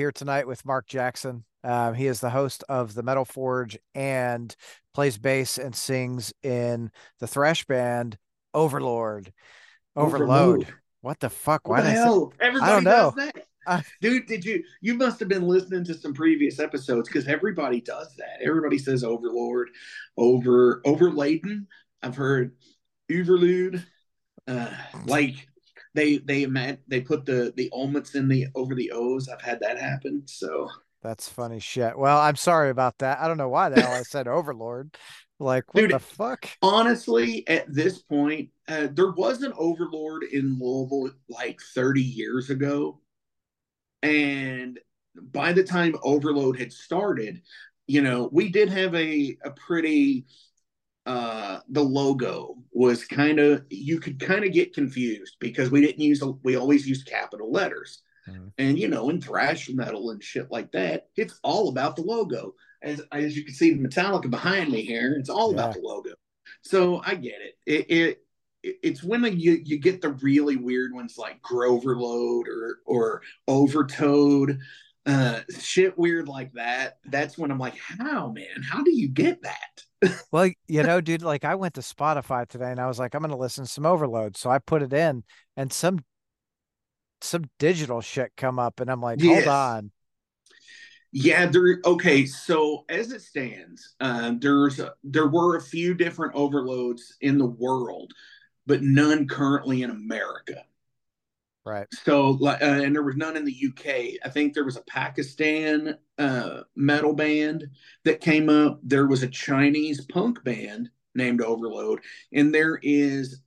here tonight with Mark Jackson. He is the host of the Metal Forge and plays bass and sings in the thrash band Overlord. Overload. Overload. What the fuck? What Why the did I say? hell? I don't Everybody does know. that. I, Dude, you must have been listening to some previous episodes because everybody does that. Everybody says overlord, overladen. I've heard overlude. Uh, like they put the omits in the over the O's. I've had that happen. So that's funny shit. Well, I'm sorry about that. I don't know why the hell I said Overlord. Like, what the dude, fuck? honestly, at this point, there was an overlord in Louisville like 30 years ago. And by the time Overload had started, we did have a pretty the logo was kind of, you could kind of get confused because we always used capital letters. Mm, And in thrash metal and shit like that, it's all about the logo. As you can see Metallica behind me here, it's all about yeah. the logo. So I get it. It's when you get the really weird ones like Grover Load or Overtoad, shit weird like that. That's when I'm like, how, man? How do you get that? Well, dude, like I went to Spotify today and I was like, I'm gonna listen to some Overload. So I put it in and some digital shit come up and I'm like, hold Yes. on. Yeah, okay. So as it stands, there were a few different overloads in the world, but none currently in America. Right. So, and there was none in the UK. I think there was a Pakistan metal band that came up. There was a Chinese punk band named Overload, and there is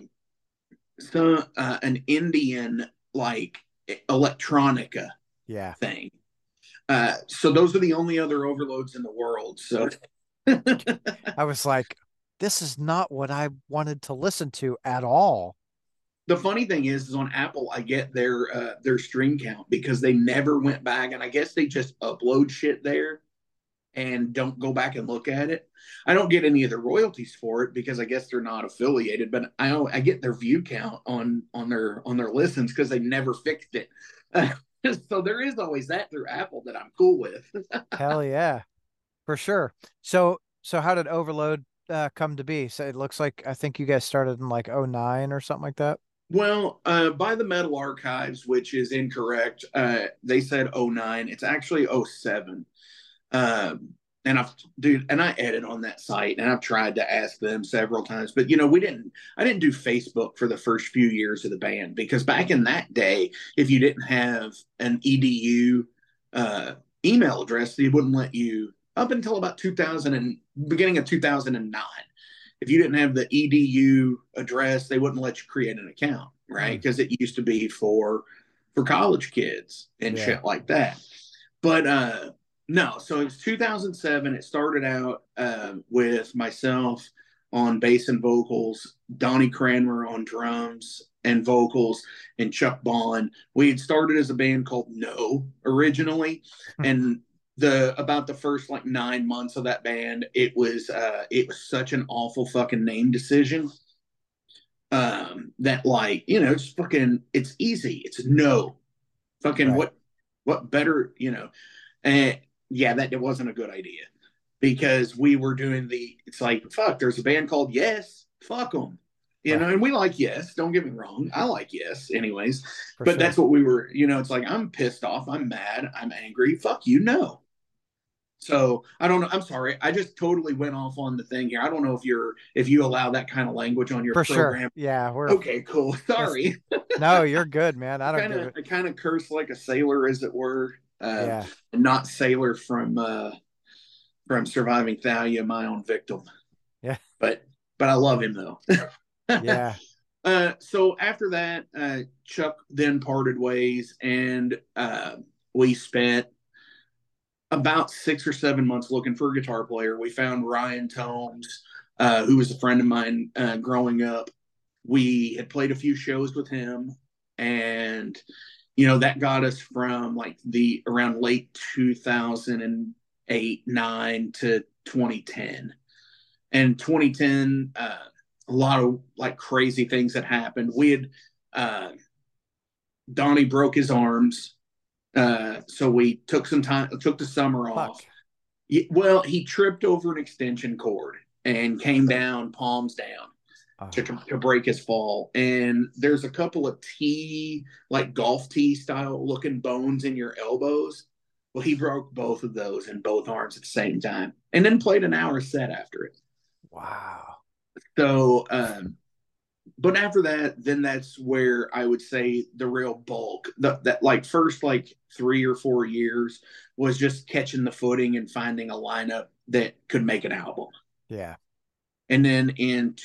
an Indian like electronica Yeah. thing. So those are the only other overloads in the world. So I was like, this is not what I wanted to listen to at all. the funny thing is on Apple, I get their stream count because they never went back, and I guess they just upload shit there and don't go back and look at it. I don't get any of the royalties for it because I guess they're not affiliated, but I get their view count on their listens because they never fixed it. So there is always that through Apple that I'm cool with. Hell yeah, for sure. So how did Overload come to be? So it looks like I think you guys started in like '09 or something like that. Well, by the Metal Archives, which is incorrect, they said '09. It's actually '07. Um, and I edit on that site, and I've tried to ask them several times, but I didn't do Facebook for the first few years of the band because back in that day, if you didn't have an edu uh, email address, they wouldn't let you up until about 2000 and beginning of 2009. If you didn't have the edu address, they wouldn't let you create an account, right? Mm, Because it used to be for college kids and yeah. shit like that. But no, so it was 2007. It started out with myself on bass and vocals, Donnie Cranmer on drums and vocals, and Chuck Bond. We had started as a band called No originally, and the first like 9 months of that band, it was such an awful fucking name decision. That like it's easy. It's No, fucking Right. what better and yeah, that it wasn't a good idea because we were doing it's like, fuck, there's a band called Yes, fuck them. Right. And we like Yes, don't get me wrong. I like Yes, anyways. For But sure. that's what we were, it's like, I'm pissed off, I'm mad, I'm angry, fuck you, no. So I don't know. I'm sorry. I just totally went off on the thing here. I don't know if you allow that kind of language on your For sure. program. Yeah, we're Okay, cool. it's Sorry. no, you're good, man. I don't give it. I kind of curse like a sailor, as it were, Yeah. and not sailor from surviving Thalia, my own victim. Yeah. But I love him though. Yeah. So after that, Chuck then parted ways, and we spent about 6 or 7 months looking for a guitar player. We found Ryan Tomes, who was a friend of mine growing up. We had played a few shows with him, and that got us from like the around late 2008 9 to 2010. And 2010, a lot of like crazy things that happened. We had uh Donnie broke his arms So we took some time, took the summer off. Fuck. Well, he tripped over an extension cord and came down, palms down, Oh, to break his fall. And there's a couple of tee, like golf tee style looking bones in your elbows. Well, he broke both of those in both arms at the same time, and then played an hour set after it. wow. So, but after that, then that's where I would say the real bulk, that like first like 3 or 4 years was just catching the footing and finding a lineup that could make an album. Yeah. And then in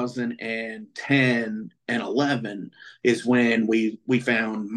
2010 and 11 is when we found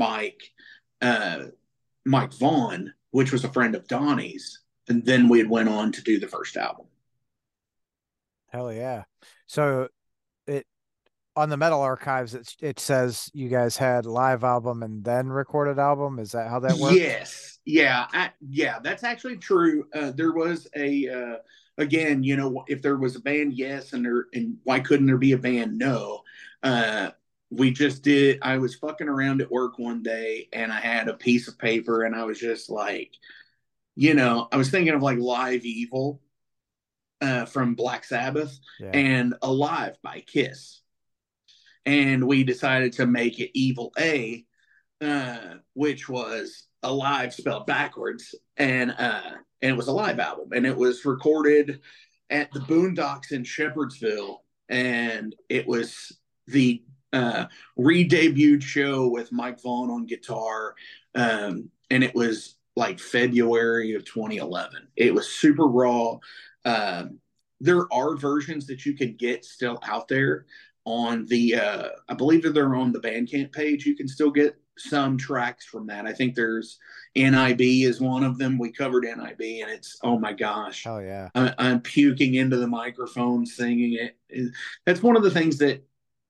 Mike Vaughn, which was a friend of Donnie's, and then we had went on to do the first album. Hell yeah. So it on the Metal Archives, it says you guys had live album and then recorded album. Is that how that worked? Yes, yeah, that's actually true. There was again, if there was a band, yes, and why couldn't there be a band? No. Uh, we just did. I was fucking around at work one day, and I had a piece of paper, and I was just like, I was thinking of like Live Evil from Black Sabbath Yeah. and Alive by Kiss, and we decided to make it Evil A, which was Alive spelled backwards, and it was a live album, and it was recorded at the Boondocks in Shepherdsville, and it was the re-debuted show with Mike Vaughn on guitar, and it was like February of 2011. It was super raw. Um, there are versions that you can get still out there on the I believe that they're on the Bandcamp page. You can still get some tracks from that. I think there's NIB is one of them. We covered NIB, and it's, oh my gosh, Hell yeah. I'm puking into the microphone singing it. That's one of the things that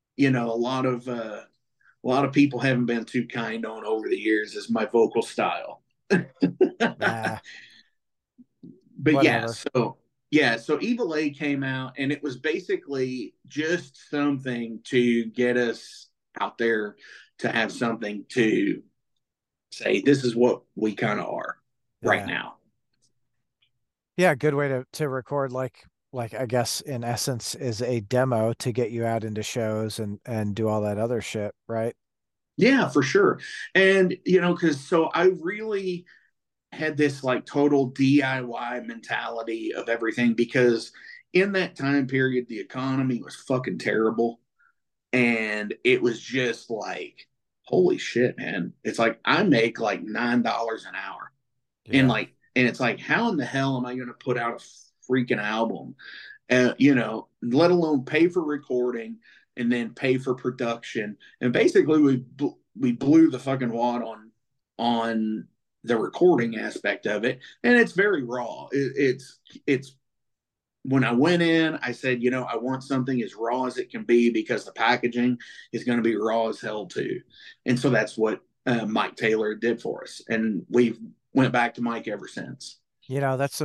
a lot of people haven't been too kind on over the years is my vocal style. Nah, But whatever. so Evil A came out, and it was basically just something to get us out there, to have something to say this is what we kind of are right Yeah. now. Yeah, good way to record like I guess in essence is a demo to get you out into shows and do all that other shit, right? Yeah, for sure. And because so I really had this like total DIY mentality of everything, because in that time period the economy was fucking terrible, and it was just like, holy shit, man, it's like I make like $9 an hour, Yeah. and it's like, how in the hell am I going to put out a freaking album, let alone pay for recording and then pay for production. And basically we blew the fucking wad on the recording aspect of it, and it's very raw. It's when I went in, I said, I want something as raw as it can be, because the packaging is going to be raw as hell too. And so that's what Mike Taylor did for us, and we've went back to Mike ever since. That's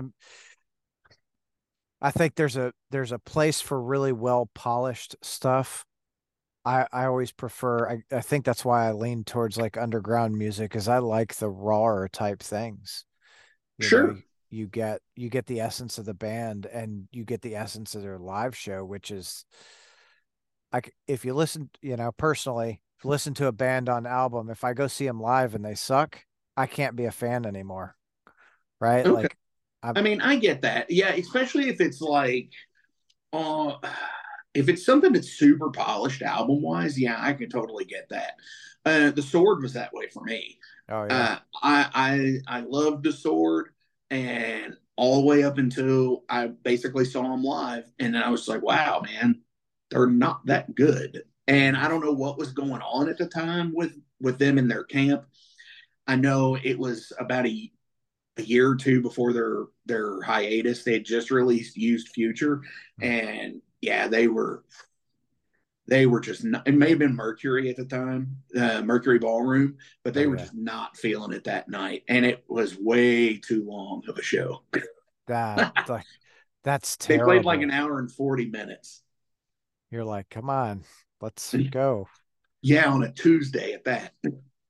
I think there's a place for really well polished stuff. I always prefer I think that's why I lean towards like underground music is I like the rawer type things. You know, Sure. you get the essence of the band and you get the essence of their live show, which is if you listen, personally, if you listen to a band on album, if I go see them live and they suck, I can't be a fan anymore, right? Okay. Like I'm I mean, I get that. Yeah, especially if it's like, uh, if it's something that's super polished album wise. Yeah, I can totally get that. The Sword was that way for me. oh yeah. I loved the Sword, and all the way up until I basically saw them live, and then I was like, wow, man, they're not that good. And I don't know what was going on at the time with them in their camp. I know it was about a year or two before their hiatus. They had just released Used Future, Hmm. and yeah, they were just not, it may have been Mercury at the time, Mercury Ballroom, but Oh they were yeah. just not feeling it that night, and it was way too long of a show. That like that's They played like an terrible. hour and 40 minutes. You're like, come on, let's go. Yeah, on a Tuesday at that.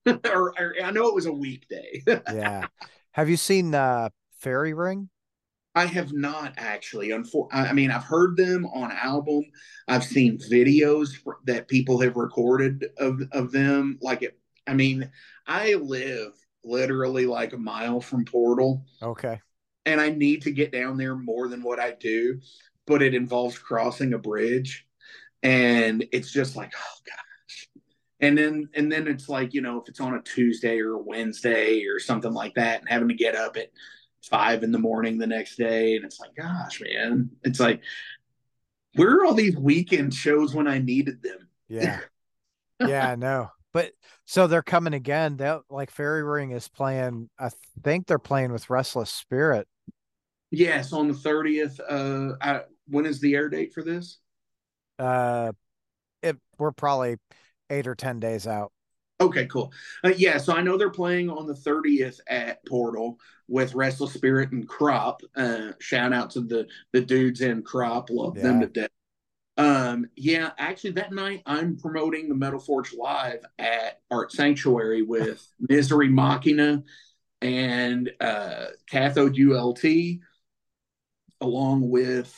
or I know it was a weekday. Yeah. Have you seen Fairy Ring? I have not actually. I mean, I've heard them on album. I've seen videos that people have recorded of them. I mean, I live literally like a mile from Portal, Okay. and I need to get down there more than what I do, but it involves crossing a bridge, and it's just like, oh gosh. And then it's like, if it's on a Tuesday or a Wednesday or something like that, and having to get up at 5 in the morning the next day, and it's like, gosh, man, it's like, where are all these weekend shows when I needed them? Yeah. Yeah, I know. But so they're coming again. They like Fairy Ring is playing. I think they're playing with Restless Spirit. Yes, on the 30th. When is the air date for this? Uh, we're probably 8 or 10 days out. Okay, cool. Yeah, so I know they're playing on the 30th at Portal with Restless Spirit and Crop. Shout out to the dudes in Crop, love them Yeah. to death. Yeah, actually, that night I'm promoting the Metal Forge Live at Art Sanctuary with Misery Machina and Cathode ULT, along with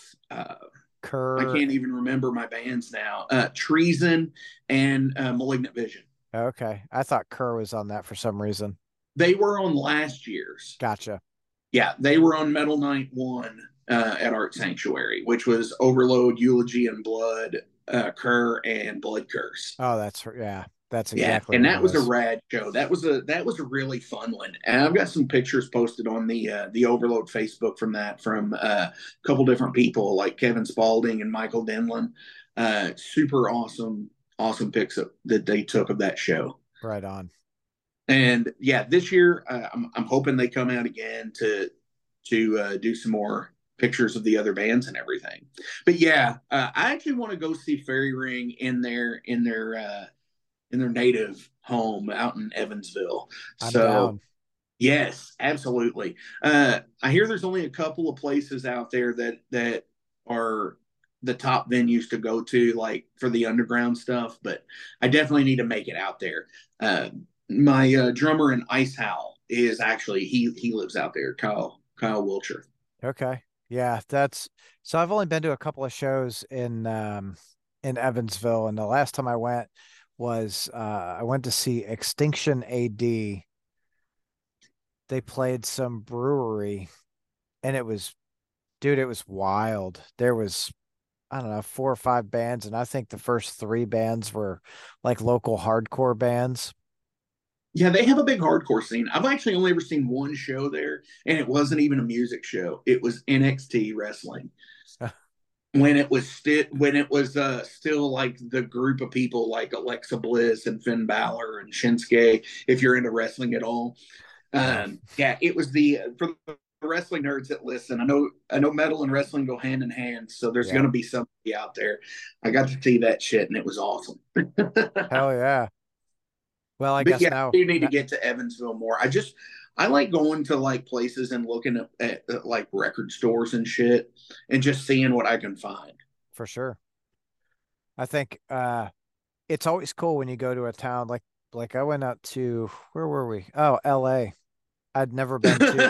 I Kerr. can't even remember my bands now. Treason and Malignant Vision. Okay. I thought Kerr was on that for some reason. They were on last year's. Gotcha. Yeah, they were on Metal Night One at Art Sanctuary, which was Overload, Eulogy and Blood, Kerr, and Blood Curse. Oh, yeah. That's Yeah, exactly and what it that was a was. rad show. That was a really fun one. And I've got some pictures posted on the Overload Facebook from a couple different people like Kevin Spalding and Michael Denlin. Super awesome pics that they took of that show. Right on. And yeah, this year I'm hoping they come out again to do some more pictures of the other bands and everything. But yeah, I actually want to go see Fairy Ring in their native home out in Evansville. I'm So down. yes, absolutely. I hear there's only a couple of places out there that are the top venues to go to, like for the underground stuff. But I definitely need to make it out there. My drummer in Ice Howl is actually he lives out there. Kyle Wilcher. Okay. Yeah, that's so I've only been to a couple of shows in Evansville, and the last time I went was I went to see Extinction AD. They played some brewery and it was dude, it was wild. There was I don't know, 4 or 5 bands, and I think the first 3 bands were like local hardcore bands. Yeah, they have a big hardcore scene. I've actually only ever seen one show there, and it wasn't even a music show. It was NXT wrestling. When it was still like the group of people like Alexa Bliss and Finn Balor and Shinsuke, if you're into wrestling at all. No, Yeah, it was the for the wrestling nerds that listen. I know metal and wrestling go hand in hand, so there's yeah. gonna be somebody out there. I got to see that shit and it was awesome. Hell yeah. Well, I But guess yeah, now, you need to get to Evansville more. I like going to like places and looking at like record stores and shit and just seeing what I can find. for sure. I think it's always cool when you go to a town like I went out to where were we? Oh, LA. I'd never been to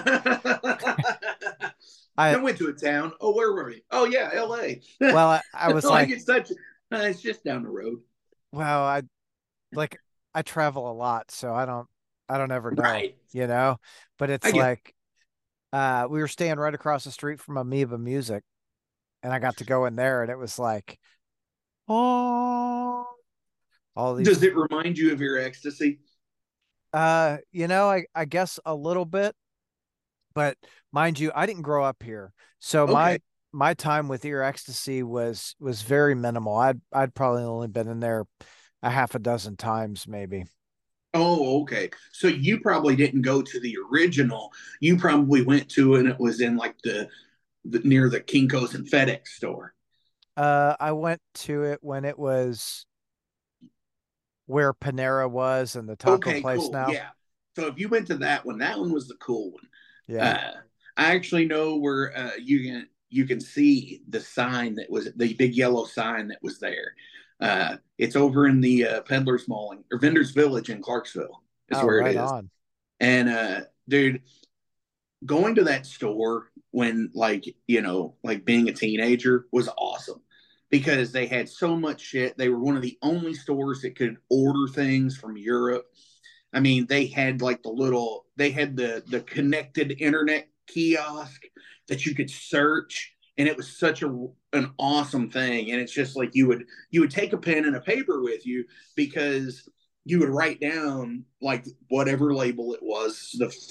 I I went to a town. Oh, where were we? Oh yeah, L.A. well I was Like like, it's such. It's just down the road. well, like I travel a lot, so I don't ever know, Right. you know? But I it's get. like we were staying right across the street from Amoeba Music, and I got to go in there and it was like, oh, all Does these it remind you of your ecstasy? I guess a little bit. But mind you, I didn't grow up here, so Okay. my time with Ear Ecstasy was very minimal. I'd probably only been in there a half a dozen times, maybe. Oh, okay. So you probably didn't go to the original. You probably went to and it was in like the near the Kinkos and FedEx store. I went to it when it was where Panera was and the taco Okay, place cool. now. Yeah. So if you went to that one was the cool one. Yeah. Uh, I actually know where you can see the sign that was the big yellow sign that was there. It's over in the Peddlers Mall or Vendors Village in Clarksville. is Oh, where it right is. on. And dude, going to that store when like, like being a teenager was awesome because they had so much shit. They were one of the only stores that could order things from Europe. I mean, they had the connected internet kiosk that you could search, and it was such an awesome thing. And it's just like you would take a pen and a paper with you because you would write down like whatever label it was,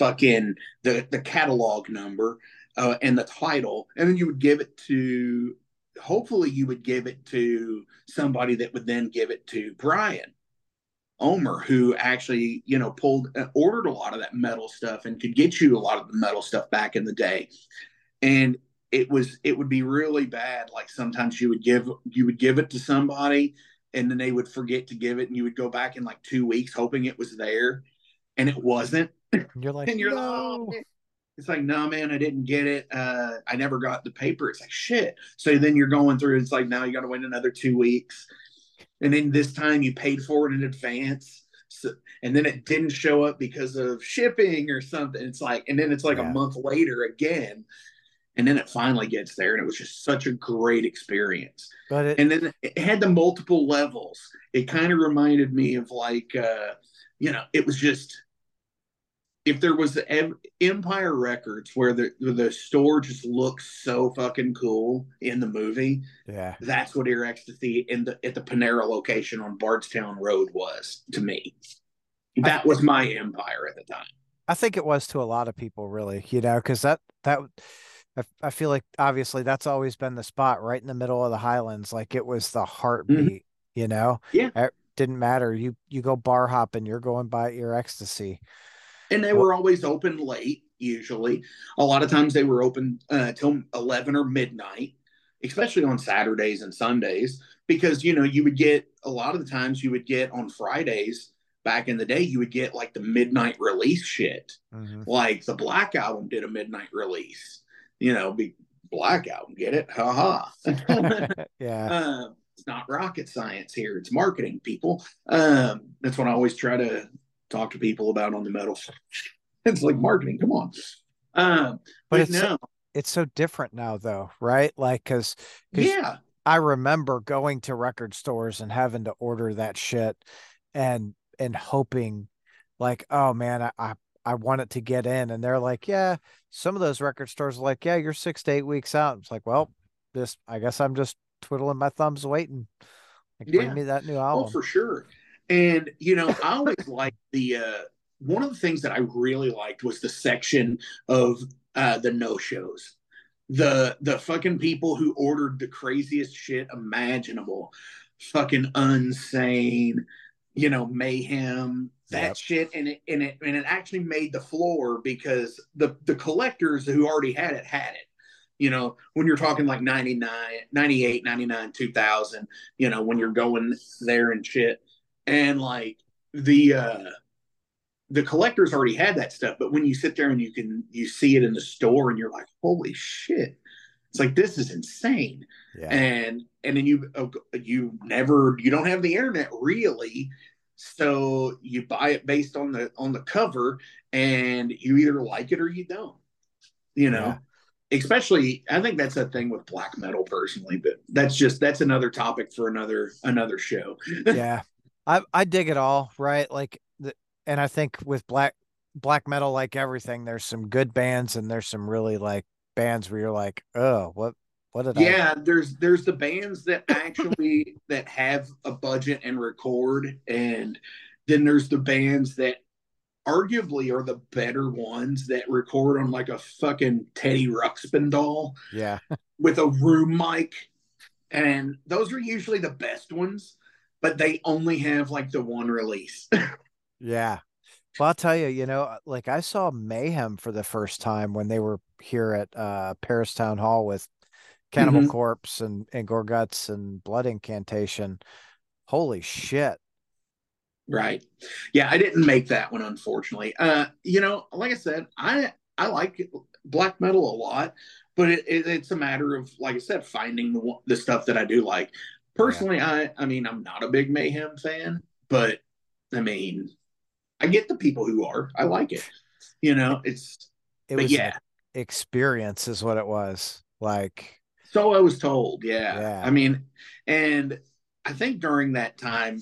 the catalog number, and the title, and then you would give it to. Hopefully, you would give it to somebody that would then give it to Brian Omer, who actually, ordered a lot of that metal stuff and could get you a lot of the metal stuff back in the day. And it would be really bad. Like sometimes you would give it to somebody and then they would forget to give it and you would go back in like 2 weeks hoping it was there and it wasn't. And you're like, And you're like, oh no. man. It's like, no, man, I didn't get it. I never got the paper. It's like, shit. So then you're going through, it's like, now you got to wait another 2 weeks. And then this time you paid for it in advance. So, and then it didn't show up because of shipping or something. It's like, and then it's like a Yeah. month later again. And then it finally gets there. And it was just such a great experience. But it, And then it had the multiple levels. It kind of reminded me of like, it was just, if there was Empire Records where the store just looks so fucking cool in the movie, yeah. that's what Ear Ecstasy at the Panera location on Bardstown Road was to me. I, That was my Empire at the time. I think it was to a lot of people, really, because I feel like obviously that's always been the spot right in the middle of the Highlands. Like it was the Mm-hmm. heartbeat, you know? Yeah, It didn't matter. You go bar hopping, you're going by Ear Ecstasy. and they What? were always open late. Usually, a lot of times they were open till 11 or midnight, especially on Saturdays and Sundays, because you would get a lot of the times you would get on Fridays back in the day, you would get like the midnight release shit. Hmm. Like the Black Album did a midnight release, be Black Album, get it? Ha ha. Yeah. It's not rocket science here, it's marketing, people. That's what I always try to talk to people about on the metal. It's like marketing, come on. But But no, it's so different now though, right? Like cuz yeah, I remember going to record stores and having to order that shit and hoping like, oh man, I want it to get in. And they're like, yeah, some of those record stores are like, yeah, you're 6 to 8 weeks out. It's like, well, this I guess I'm just twiddling my thumbs waiting. Like, bring yeah. me that new Oh, album. for sure. And I always liked the one of the things that I really liked was the section of the no shows. The fucking people who ordered the craziest shit imaginable, fucking Unsane, Mayhem, that Yep. shit, and it actually made the floor because the collectors who already had it. When you're talking like 99, 98, 99, 2000, when you're going there and shit. And like the collectors already had that stuff, but when you sit there and you see it in the store and you're like, holy shit, it's like this is insane. Yeah. And then you don't have the internet really, so you buy it based on the cover, and you either like it or you don't. You Yeah. know, especially I think that's a thing with black metal personally, but that's another topic for another show. Yeah. I dig it all, right? And I think with black metal, like everything, there's some good bands and there's some really like bands where you're like, oh, what did I Yeah, there's the bands that actually that have a budget and record, and then there's the bands that arguably are the better ones that record on like a fucking Teddy Ruxpin doll yeah. with a room mic, and those are usually the best ones, but they only have like the one release. Yeah. Well, I'll tell you, like I saw Mayhem for the first time when they were here at Paris Town Hall with Cannibal Mm-hmm. Corpse and Gorguts and Blood Incantation. Holy shit. Right. Yeah, I didn't make that one, unfortunately. Like I said, I like black metal a lot, but it's a matter of, like I said, finding the stuff that I do like. Yeah. Personally, I mean, I'm not a big Mayhem fan, but I mean, I get the people who are. I like it. You It, know, it's it but was an yeah. experience, is what it was. Like, So I was told, yeah. I yeah, mean, and I think during that time,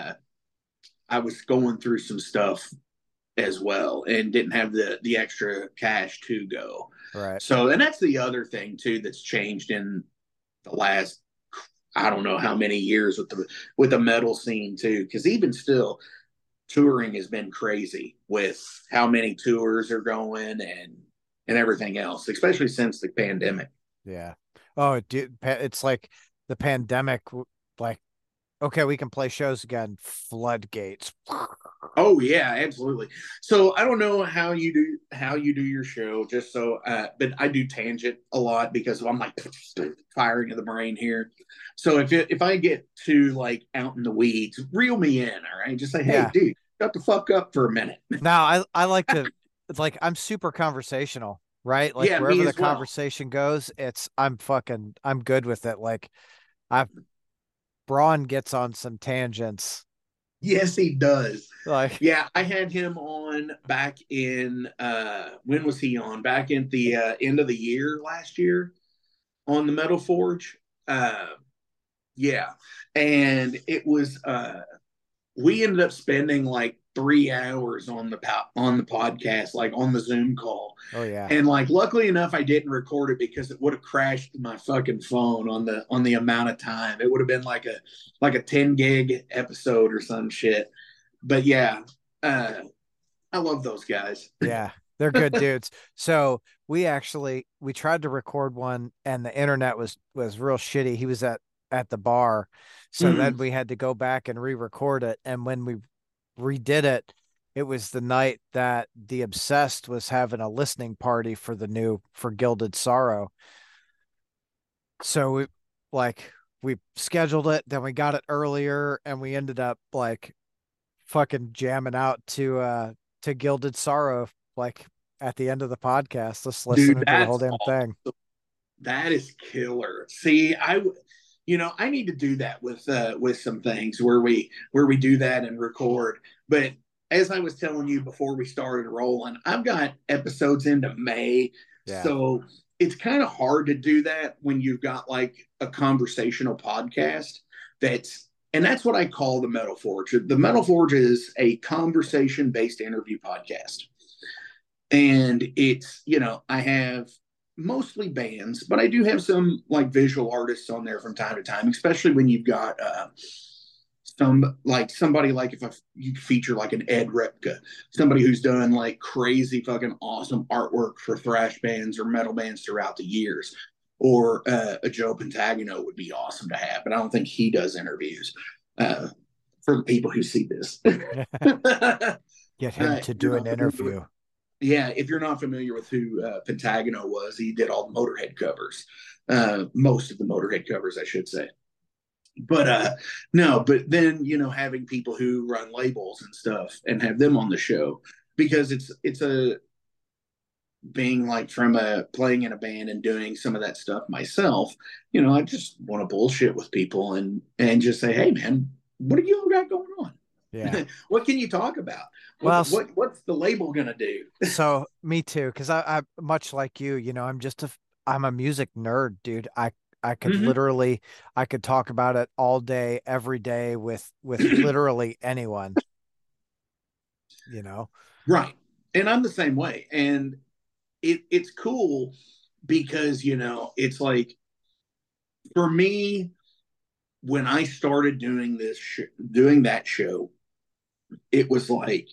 I was going through some stuff as well and didn't have the extra cash to go. right. So, and that's the other thing too that's changed in the last I don't know how many years with the metal scene too, because even still, touring has been crazy with how many tours are going and everything else, especially since the pandemic. Yeah. Oh, dude, it's like the pandemic, like, okay, we can play shows again. Floodgates. Oh yeah, absolutely. So I don't know how you do your show, just so but I do tangent a lot because I'm like firing of the brain here. So if I get too like out in the weeds, reel me in, all right? Just say, hey, Yeah. dude, shut the fuck up for a minute. Now I like to, it's like I'm super conversational, right? Like Yeah, wherever me the as well. conversation goes, I'm good with it. Like I Braun gets on some tangents. Yes, he does. Like, Yeah, I had him on back in when was he on? Back in the end of the year last year on the Metal Forge. Uh yeah. And it was we ended up spending like 3 hours on on the podcast, like on the Zoom call. oh yeah. And like luckily enough I didn't record it because it would have crashed my fucking phone on the amount of time. It would have been like a 10 gig episode or some shit. But yeah, uh I love those guys. Yeah. They're good dudes. So we tried to record one and the internet was real shitty. He was at the bar. So then Mm, we had to go back and re-record it. And when we redid it, it was the night that The Obsessed was having a listening party for the new for Gilded Sorrow. So like we scheduled it, then we got it earlier, and we ended up like fucking jamming out to Gilded Sorrow like at the end of the podcast, just dude, listening to the whole that's damn awesome. thing. That is killer. See, you know, I need to do that with some things where we do that and record. But as I was telling you before we started rolling, I've got episodes into May, Yeah. so it's kind of hard to do that when you've got like a conversational podcast and that's what I call the Metal Forge. The Metal Forge is a conversation based interview podcast. And it's, you know, I have mostly bands, but I do have some like visual artists on there from time to time, especially when you've got some like somebody like if you feature like an Ed Repka, somebody who's done like crazy fucking awesome artwork for thrash bands or metal bands throughout the years. Or a Joe Pantagano would be awesome to have, but I don't think he does interviews uh, for the people who see this. Get him to You're do an not familiar with interview. yeah, if you're not familiar with who Pentagano was, he did all the Motorhead covers, most of the Motorhead covers, I should say. But no, but then you know having people who run labels and stuff and have them on the show because it's a being like from a playing in a band and doing some of that stuff myself. You know, I just want to bullshit with people and just say, hey man, what do you got going on? Yeah. What can you talk about? Well, What's the label gonna do? so me too, because I much like you, I'm a music nerd, dude. I could Mm-hmm. literally I could talk about it all day, every day with literally anyone, you know. Right. And I'm the same way. And it's cool because, you know, it's like for me, when I started doing doing that show, it was like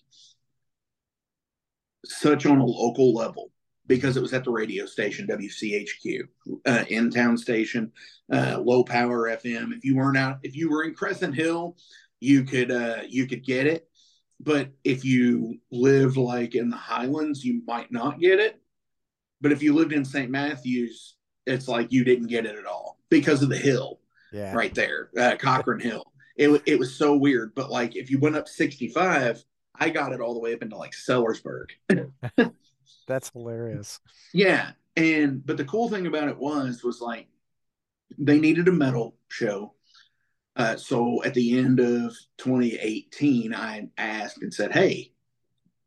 such on a local level because it was at the radio station WCHQ, in town station, low power FM. If you were in Crescent Hill, you could get it. But if you live like in the Highlands, you might not get it. But if you lived in St. Matthews, it's like you didn't get it at all because of the hill Yeah. right there, Cochrane Hill. It was so weird. But like if you went up 65, I got it all the way up into like Sellersburg. That's hilarious. Yeah. And but the cool thing about it was like they needed a metal show. So at the end of 2018, I asked and said, "Hey,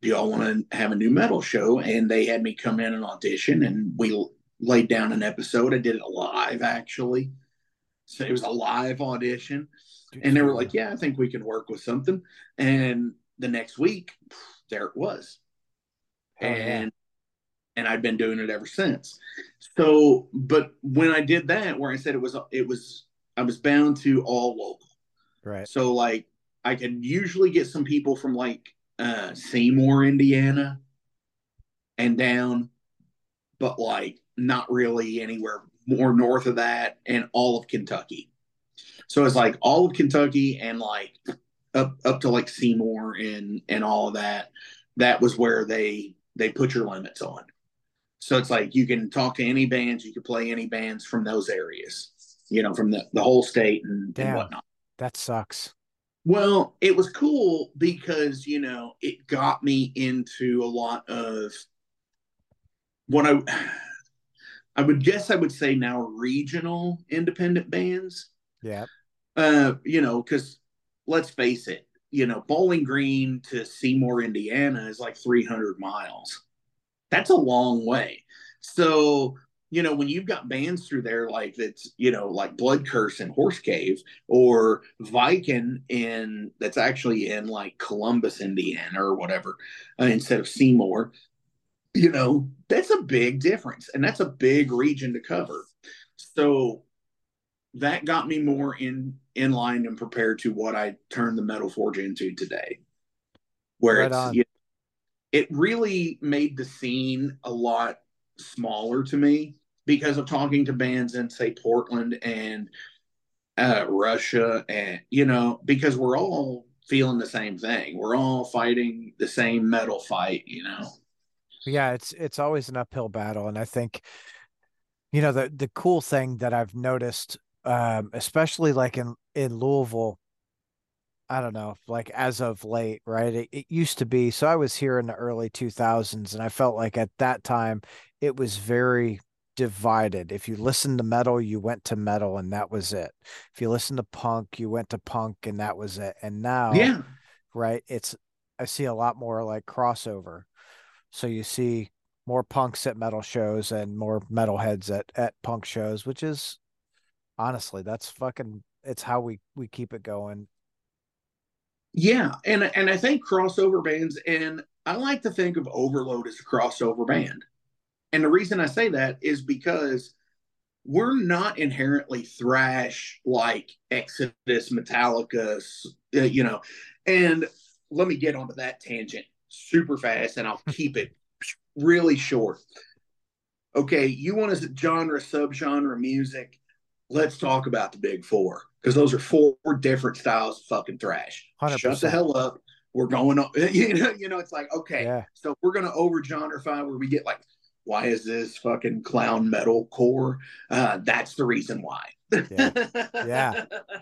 do y'all want to have a new metal show? And they had me come in and audition, and we laid down an episode. I did it live, actually. So it was a live audition. Dude, And they were yeah. like, yeah, I think we can work with something. And the next week, there it was. Hell yeah. And I've been doing it ever since. So, but when I did that, where I said I was bound to all local. Right. So like I could usually get some people from like Seymour, Indiana and down, but like not really anywhere more north of that, and all of Kentucky. So it's like all of Kentucky and like up to like Seymour and all of that. That was where they put your limits on. So it's like you can talk to any bands, you can play any bands from those areas, from the whole state and Damn. whatnot. That sucks. Well, it was cool because, it got me into a lot of what I would guess I would say now regional independent bands. Yeah. Because let's face it, Bowling Green to Seymour, Indiana is like 300 miles. That's a long way. So, when you've got bands through there like that's, like Blood Curse and Horse Cave, or Viking that's actually in like Columbus, Indiana or whatever, instead of Seymour, that's a big difference. And that's a big region to cover. So that got me more in line and prepared to what I turned the Metal Forge into today, where Right it's, on. it really made the scene a lot smaller to me because of talking to bands in, say, Portland and Russia, and because we're all feeling the same thing. We're all fighting the same metal fight. Yeah, it's always an uphill battle. And I think, the cool thing that I've noticed, especially like in Louisville, I don't know, like as of late, right? It used to be, so I was here in the early 2000s, and I felt like at that time it was very divided. If you listened to metal, you went to metal and that was it. If you listened to punk, you went to punk and that was it. And now, Yeah, right, I see a lot more like crossover. So you see more punks at metal shows and more metalheads at punk shows, which is honestly, that's fucking, it's how we keep it going. yeah, and I think crossover bands, and I like to think of Overload as a crossover band. And the reason I say that is because we're not inherently thrash like Exodus, Metallica, you know. And let me get onto that tangent super fast, and I'll keep it really short. Okay, you want a genre, subgenre music? Let's talk about the big four, because those are four different styles of fucking thrash. Shut the 100%. hell up. We're going on. It's like, okay, Yeah. so we're gonna over genreify where we get like, why is this fucking clown metal core? That's the reason why. Yeah. Yeah.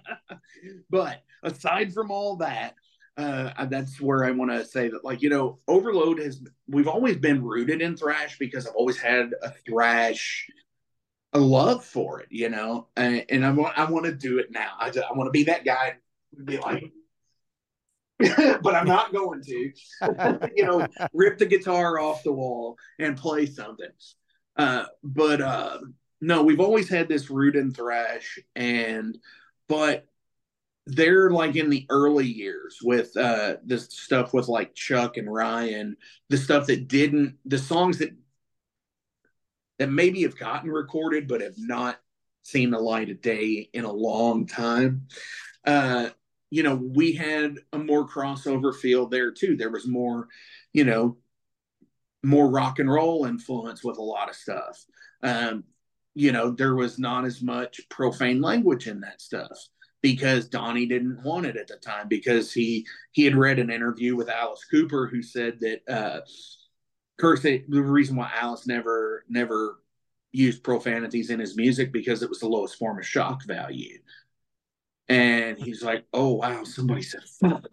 But aside from all that, that's where I want to say that, like, Overload we've always been rooted in thrash because I've always had a love for it. And I want to do it now. I want to be that guy and be like, but I'm not going to, rip the guitar off the wall and play something. But no, we've always had this root in thrash, but they're like in the early years with this stuff with like Chuck and Ryan, the songs that maybe have gotten recorded but have not seen the light of day in a long time. Uh, we had a more crossover feel there too. There was you know, more rock and roll influence with a lot of stuff. Um, there was not as much profane language in that stuff because Donnie didn't want it at the time, because he had read an interview with Alice Cooper, who said that the reason why Alice never used profanities in his music because it was the lowest form of shock value. And he's like, oh wow, somebody said fuck.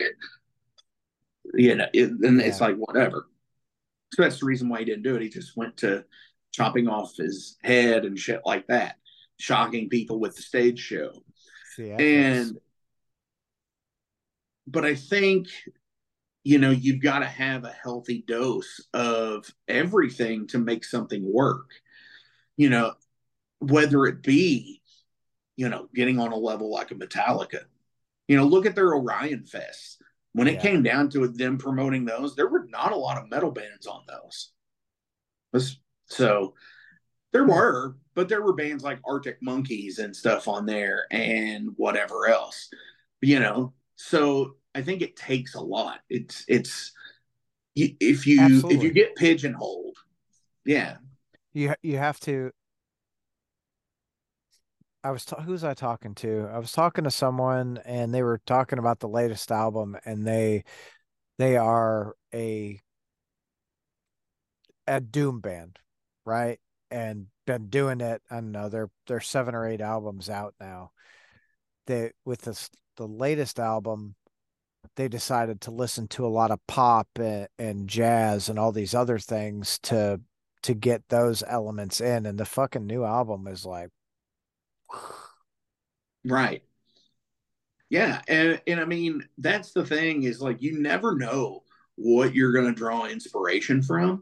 And it's Yeah. like, whatever. So that's the reason why he didn't do it. He just went to chopping off his head and shit like that, shocking people with the stage show. Theatrics. And but I think you've got to have a healthy dose of everything to make something work. You know, whether it be, getting on a level like a Metallica. Look at their Orion Fest. When it Yeah. came down to them promoting those, there were not a lot of metal bands on those. So there Hmm. were, but there were bands like Arctic Monkeys and stuff on there and whatever else. So I think it takes a lot. It's if you Absolutely. get pigeonholed, yeah. You have to. Who was I talking to? I was talking to someone and they were talking about the latest album, and they are a doom band, right? And been doing it. I don't know, they're 7 or 8 albums out now. They with the latest album, they decided to listen to a lot of pop and jazz and all these other things to get those elements in. And the fucking new album is like, Right. Yeah, and I mean that's the thing is like you never know what you're going to draw inspiration from.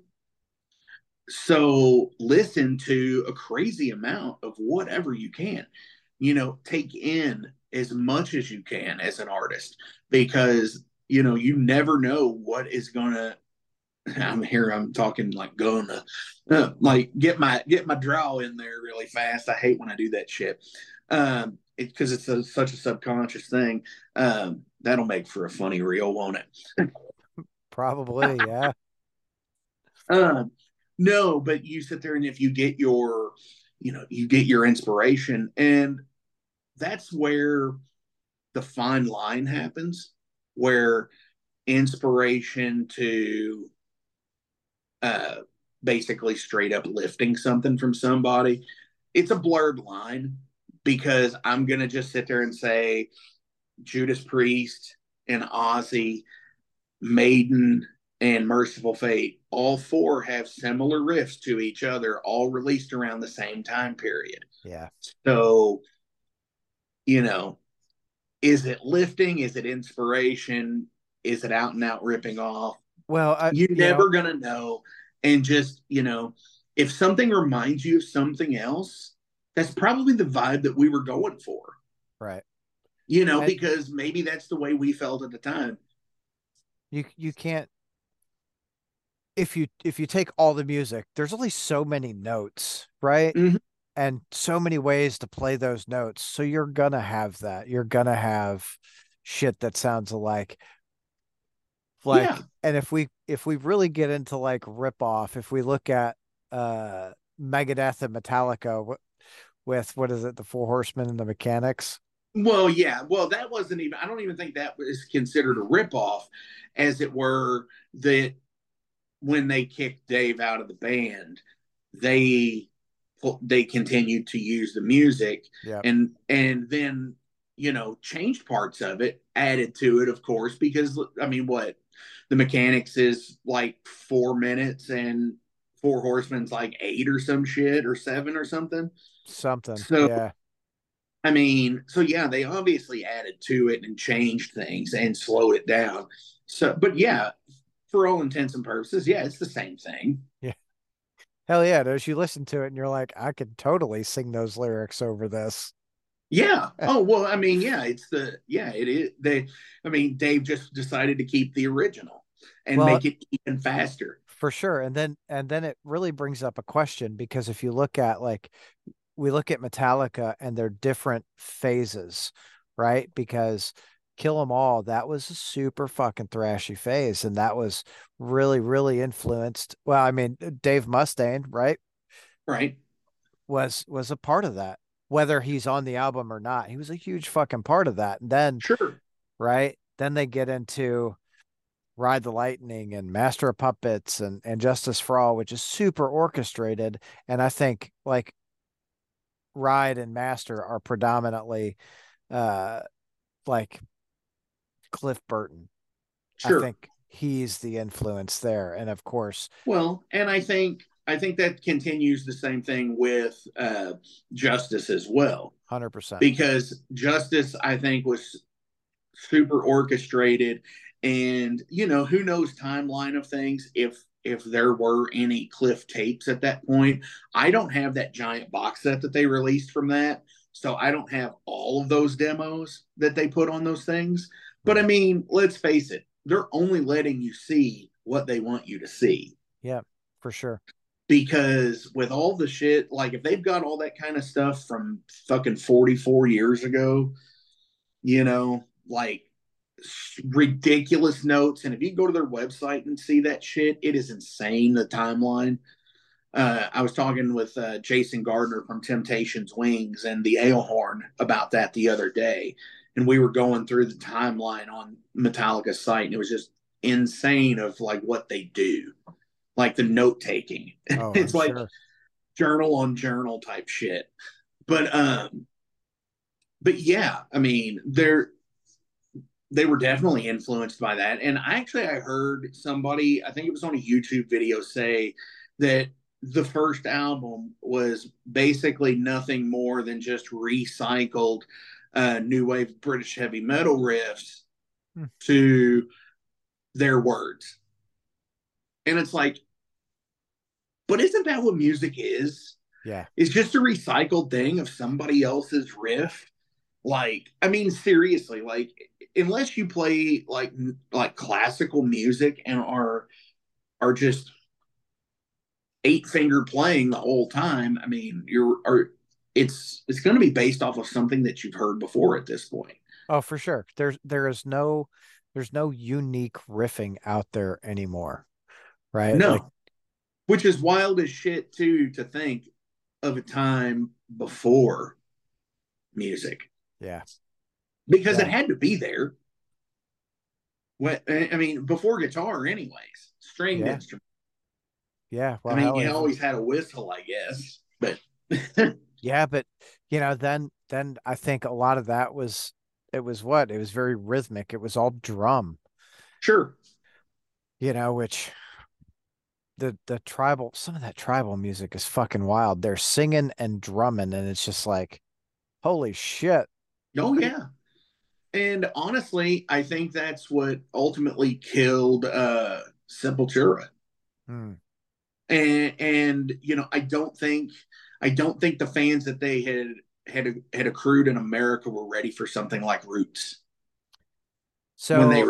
So listen to a crazy amount of whatever you can. Take in as much as you can as an artist because you never know what is going to I'm talking like gonna like get my draw in there really fast. I hate when I do that shit. Because it's such a subconscious thing. That'll make for a funny reel, won't it? probably, yeah. um, no, but you sit there and if you get your inspiration, and that's where the fine line happens, where inspiration to uh, basically straight up lifting something from somebody, it's a blurred line because I'm going to just sit there and say Judas Priest and Ozzy, Maiden, and Merciful Fate, all four have similar riffs to each other, all released around the same time period. Yeah. So, you know, is it lifting? Is it inspiration? Is it out and out ripping off? Well, You're never going to know. And just, if something reminds you of something else, that's probably the vibe that we were going for, right. And because maybe that's the way we felt at the time. you can't, if you take all the music, there's only so many notes, right? Mm-hmm. And so many ways to play those notes. So you're gonna have that. You're gonna have shit that sounds alike. Yeah. And if we really get into like rip off, if we look at uh Megadeth and Metallica with what is it, the Four Horsemen and the Mechanics? Well, yeah. Well, that wasn't even, I don't even think that was considered a ripoff, as it were, that when they kicked Dave out of the band, they they continued to use the music Yep. and then changed parts of it, added to it, of course, because I mean, what the Mechanics is like 4 minutes and Four Horsemen's like eight or some shit or seven or something. Something. So Yeah. I mean, so yeah, they obviously added to it and changed things and slowed it down. So, but yeah, for all intents and purposes, yeah, it's the same thing. Yeah. Hell yeah. As you listen to it and you're like, I could totally sing those lyrics over this. Yeah. Oh, well, I mean, yeah, it is. I mean, Dave just decided to keep the original and Well, make it even faster. for sure. And then it really brings up a question, because if you look at like we look at Metallica and their different phases, right? Because Kill 'Em All, that was a super fucking thrashy phase, and that was really, really influenced. Well, I mean, Dave Mustaine, right, Right. was a part of that. Whether he's on the album or not, he was a huge fucking part of that. And then, Sure. right, then they get into Ride the Lightning and Master of Puppets and Justice for All, which is super orchestrated. And I think like Ride and Master are predominantly uh like Cliff Burton. I Sure. think he's the influence there. And of course, Well, and I think that continues the same thing with Justice as well, 100%. because Justice I think was super orchestrated And who knows timeline of things, if there were any Cliff tapes at that point. I don't have that giant box set that they released from that, so I don't have all of those demos that they put on those things. But I Right. mean, let's face it, they're only letting you see what they want you to see. Yeah, for sure. Because with all the shit, like if they've got all that kind of stuff from fucking 44 years ago, like ridiculous notes. And if you go to their website and see that shit, it is insane, the timeline. I was talking with Jason Gardner from Temptations Wings and the Alehorn about that the other day. And we were going through the timeline on Metallica's site, and it was just insane of like what they do, like the note taking. Oh, I'm It's like sure. journal on journal type shit. But yeah, I mean, they were definitely influenced by that. And I heard somebody, I think it was on a YouTube video, say that the first album was basically nothing more than just recycled new wave British heavy metal riffs Hmm. to their words. And it's like, but isn't that what music is? Yeah. It's just a recycled thing of somebody else's riff. Like, I mean, seriously, like, unless you play like classical music and are just eight finger playing the whole time, I mean, it's going to be based off of something that you've heard before at this point. Oh, for sure. There's no unique riffing out there anymore, right? Like, No, which is wild as shit too, to think of a time before music, yeah. because it Yeah. had to be there. I mean, before guitar, anyways, stringed Yeah. instrument. Yeah. I Well, mean, hell, you even always had a whistle, I guess, but yeah, but then I think a lot of that was it was what? It was very rhythmic. It was all drum, sure. which the tribal some of that tribal music is fucking wild. They're singing and drumming and it's just like, holy shit. Oh, What do you, yeah. And honestly, I think that's what ultimately killed Sepultura. hmm, And I don't think the fans that they had accrued in America were ready for something like Roots when they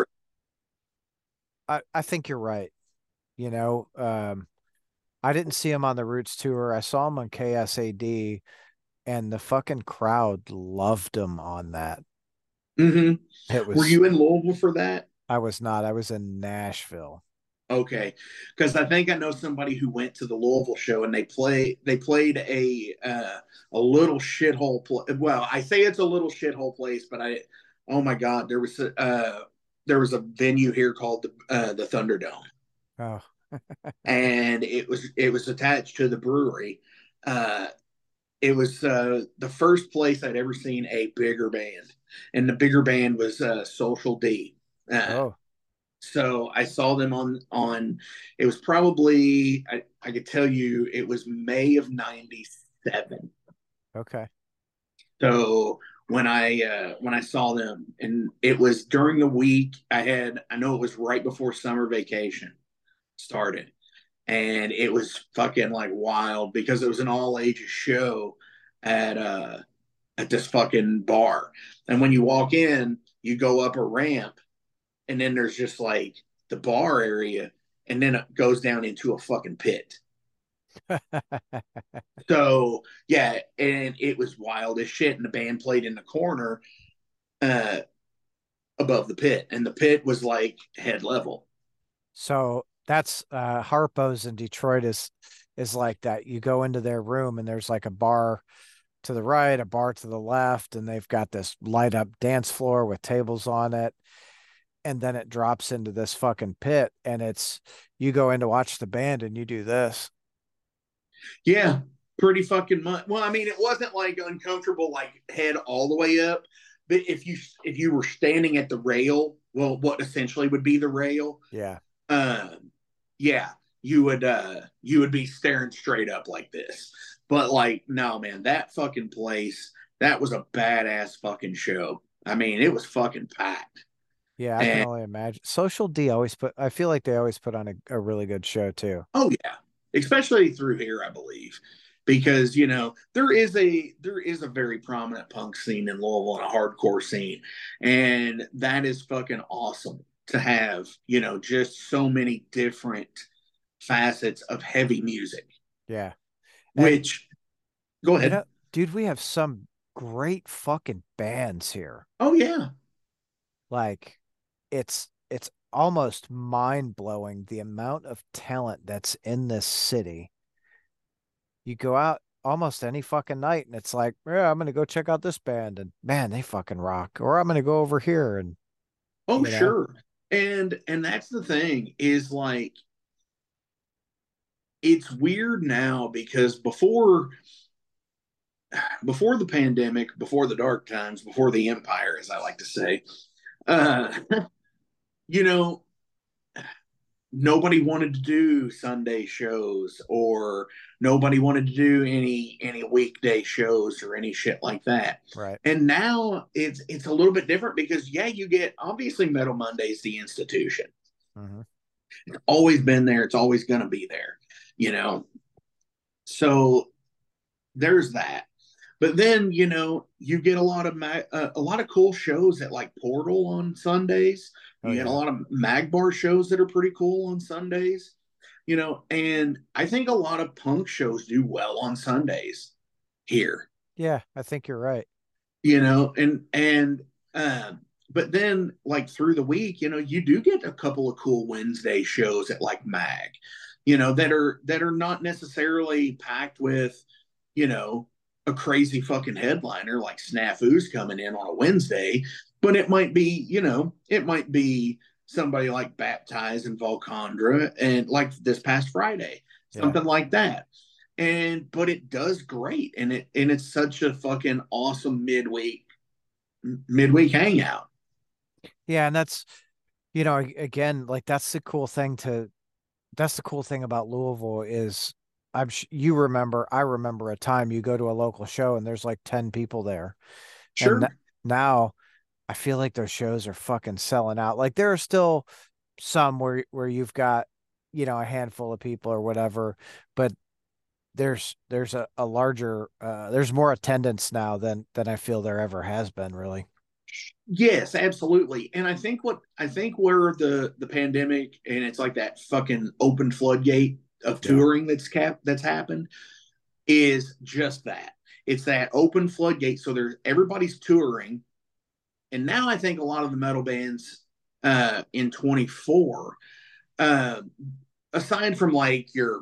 so were. I think you're right. You know, I didn't see him on the Roots tour. I saw him on KSAD and the fucking crowd loved him on that. Mm-hmm. It Were was you in Louisville for that? I was not. I was in Nashville. Okay, because I think I know somebody who went to the Louisville show and they played a little shithole. Well, I say it's a little shithole place, but oh my god, there was a venue here called the Thunderdome, Oh, and it was attached to the brewery. Uh, it was the first place I'd ever seen a bigger band, and the bigger band was Social D. Uh, oh, so I saw them on. It was probably I could tell you it was May of '97. okay. So when I saw them, and it was during the week, I know it was right before summer vacation started, and it was fucking like wild because it was an all ages show at uh at this fucking bar, and when you walk in, you go up a ramp, and then there's just like the bar area, and then it goes down into a fucking pit. So yeah, and it was wild as shit. And the band played in the corner uh, above the pit, and the pit was like head level. So that's Harpo's in Detroit is like that. You go into their room and there's like a bar to the right, a bar to the left, and they've got this light up dance floor with tables on it. And then it drops into this fucking pit and it's you go in to watch the band and you do this. Yeah, pretty fucking much. Well, I mean, it wasn't like uncomfortable, like head all the way up, but if you were standing at the rail, well, what essentially would be the rail, Yeah. um, yeah, you would be staring straight up like this. But like, no, man, that fucking place, that was a badass fucking show. I mean, it was fucking packed. Yeah, I can only imagine. Social D always put, I feel like they always put on a really good show too. Oh yeah, especially through here, I believe, because there is a very prominent punk scene in Louisville and a hardcore scene, and that is fucking awesome to have. Just so many different facets of heavy music. Yeah. And Which, go you ahead. know, dude, we have some great fucking bands here. Oh yeah, Like it's almost mind-blowing the amount of talent that's in this city. You go out almost any fucking night and it's like, yeah, I'm gonna go check out this band and man, they fucking rock. Or I'm gonna go over here and oh you know, sure, and that's the thing is like it's weird now because before the pandemic, before the dark times, before the empire, as I like to say, uh, you know, nobody wanted to do Sunday shows or nobody wanted to do any weekday shows or any shit like that. right. And now it's a little bit different because yeah, you get obviously Metal Monday's the institution. Hmm. It's always been there. It's always going to be there. You know, so there's that. But then you get a lot of cool shows at like Portal on Sundays. Oh You get a yeah. lot of Magbar shows that are pretty cool on Sundays. And I think a lot of punk shows do well on Sundays here. Yeah, I think you're right. And but then like through the week, you do get a couple of cool Wednesday shows at like Mag, that are not necessarily packed with, you know, a crazy fucking headliner like Snafu's coming in on a Wednesday, but it might be somebody like Baptized and Volcandra and like this past Friday, Yeah. something like that. But it does great, and it's such a fucking awesome midweek hangout. Yeah, and that's again, like that's the cool thing about Louisville is you remember, I remember a time you go to a local show and there's like 10 people there. And Sure. now I feel like those shows are fucking selling out. Like there are still some where you've got, a handful of people or whatever, but there's a larger there's more attendance now than I feel there ever has been really. Yes, absolutely. And I think where the pandemic and it's like that fucking open floodgate of Yeah. touring that's happened is just that. It's that open floodgate. So there's everybody's touring. And now I think a lot of the metal bands in 24, uh, aside from like your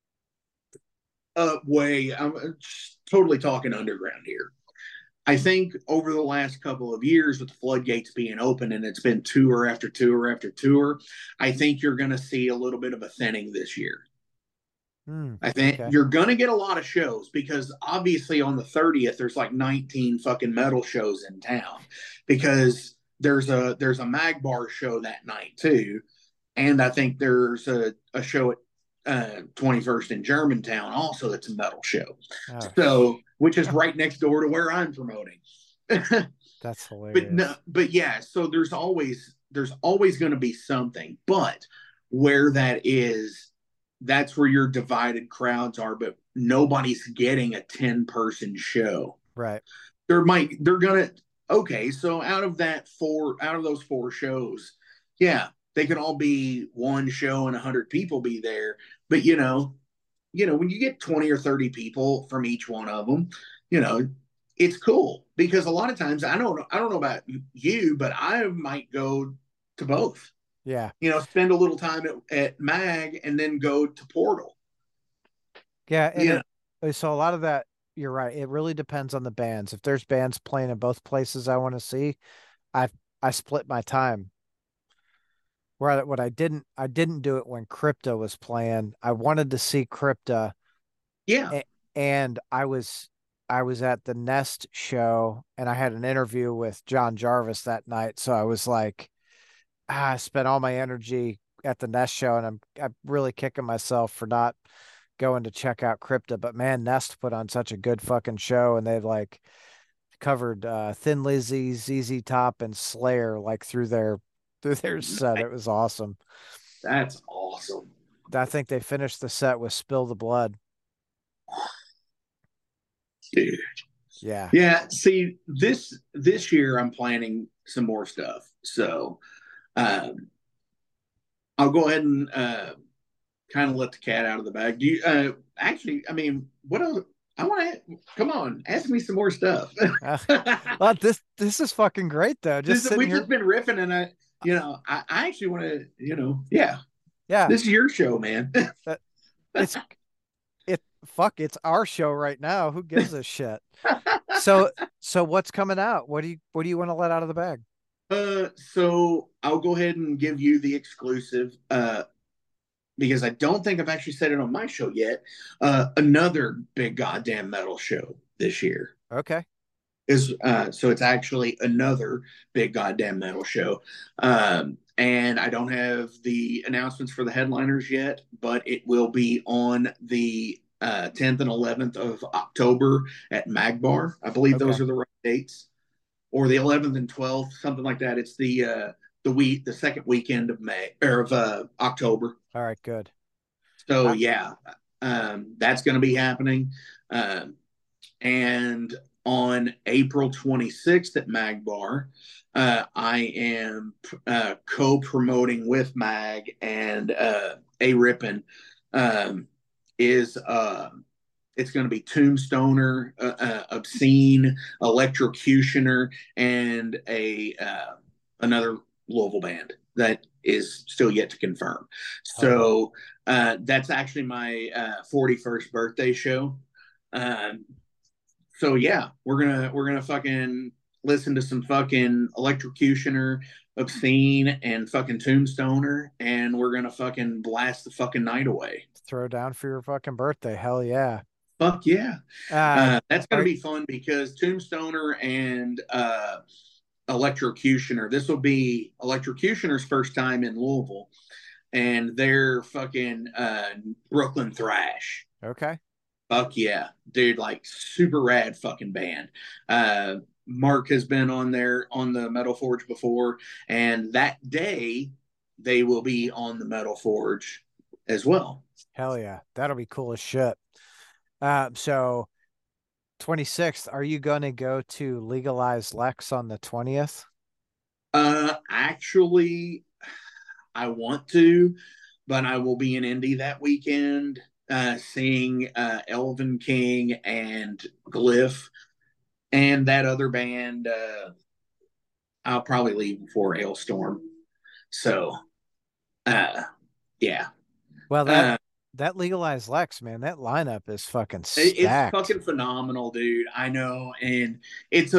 way, I'm totally talking underground here. I think over the last couple of years, with the floodgates being open and it's been tour after tour after tour, I think you're going to see a little bit of a thinning this year. I think Okay. you're going to get a lot of shows because obviously on the 30th, there's like 19 fucking metal shows in town because there's a Magbar show that night too. And I think there's a show at 21st in Germantown also that's a metal show. Oh, So, which is right next door to where I'm promoting. that's But no, hilarious. but yeah, so there's always going to be something, but where that is, that's where your divided crowds are, but nobody's getting a 10-person show. Right. They're gonna okay, so out of those four shows, yeah, they could all be one show and 100 people be there, but when you get 20 or 30 people from each one of them, you know, it's cool because a lot of times I don't know about you, but I might go to both. Yeah. Spend a little time at Mag and then go to Portal. Yeah, and You know, so a lot of that, you're right. It really depends on the bands. If there's bands playing in both places I want to see, I I split my time. Where what I didn't do it when Crypta was playing. I wanted to see Crypta, yeah, and I was at the Nest show and I had an interview with John Jarvis that night. So I was like, I spent all my energy at the Nest show, and I'm really kicking myself for not going to check out Crypta. But man, Nest put on such a good fucking show, and they've like covered Thin Lizzy, ZZ Top, and Slayer like through their through their set. It was awesome. That's awesome. I think they finished the set with Spill the Blood. Dude. Yeah. Yeah, see, this year I'm planning some more stuff. So um, I'll go ahead and kind of let the cat out of the bag. Do you actually? I mean, what else? I want to come on, ask me some more stuff. Uh, well, this is fucking great though. Just This sitting we've here. just been riffing, and I actually want to, yeah. Yeah. This is your show, man. That it's it fuck, it's our show right now. Who gives a shit? So what's coming out? What do you want to let out of the bag? So I'll go ahead and give you the exclusive. Because I don't think I've actually said it on my show yet. Another big goddamn metal show this year Okay. is so it's actually another big goddamn metal show. And I don't have the announcements for the headliners yet, but it will be on the 10th and 11th of October at Magbar. I believe Okay. those are the right dates, or the 11th and 12th, something like that. It's the second weekend of May or of October. All right, good. So Uh, yeah, that's going to be happening. Um, and on April 26th at Magbar, I am co-promoting with Mag and A Rippin. Um, is It's going to be Tombstoner, Obscene, Electrocutioner, and a another Louisville band that is still yet to confirm. hell yeah. So that's actually my 41st birthday show. Um, so yeah, we're gonna fucking listen to some fucking Electrocutioner, Obscene, and fucking Tombstoner, and we're gonna fucking blast the fucking night away. Throw down for your fucking birthday. Hell yeah. Fuck yeah. Uh That's all going to right. be fun because Tombstoner and Electrocutioner, this will be Electrocutioner's first time in Louisville, and they're fucking Brooklyn Thrash. Okay. Fuck yeah. Dude, like super rad fucking band. Mark has been on there on the Metal Forge before, and that day they will be on the Metal Forge as well. Hell yeah. That'll be cool as shit. So 26th, are you going to go to Legalize Lex on the 20th? Actually, I want to, but I will be in Indy that weekend, seeing Elven King and Glyph and that other band. I'll probably leave before Hailstorm. So, uh, yeah. Well, Uh, that Legalize Lex, man, that lineup is fucking it's stacked. fucking phenomenal, dude. I know, and it's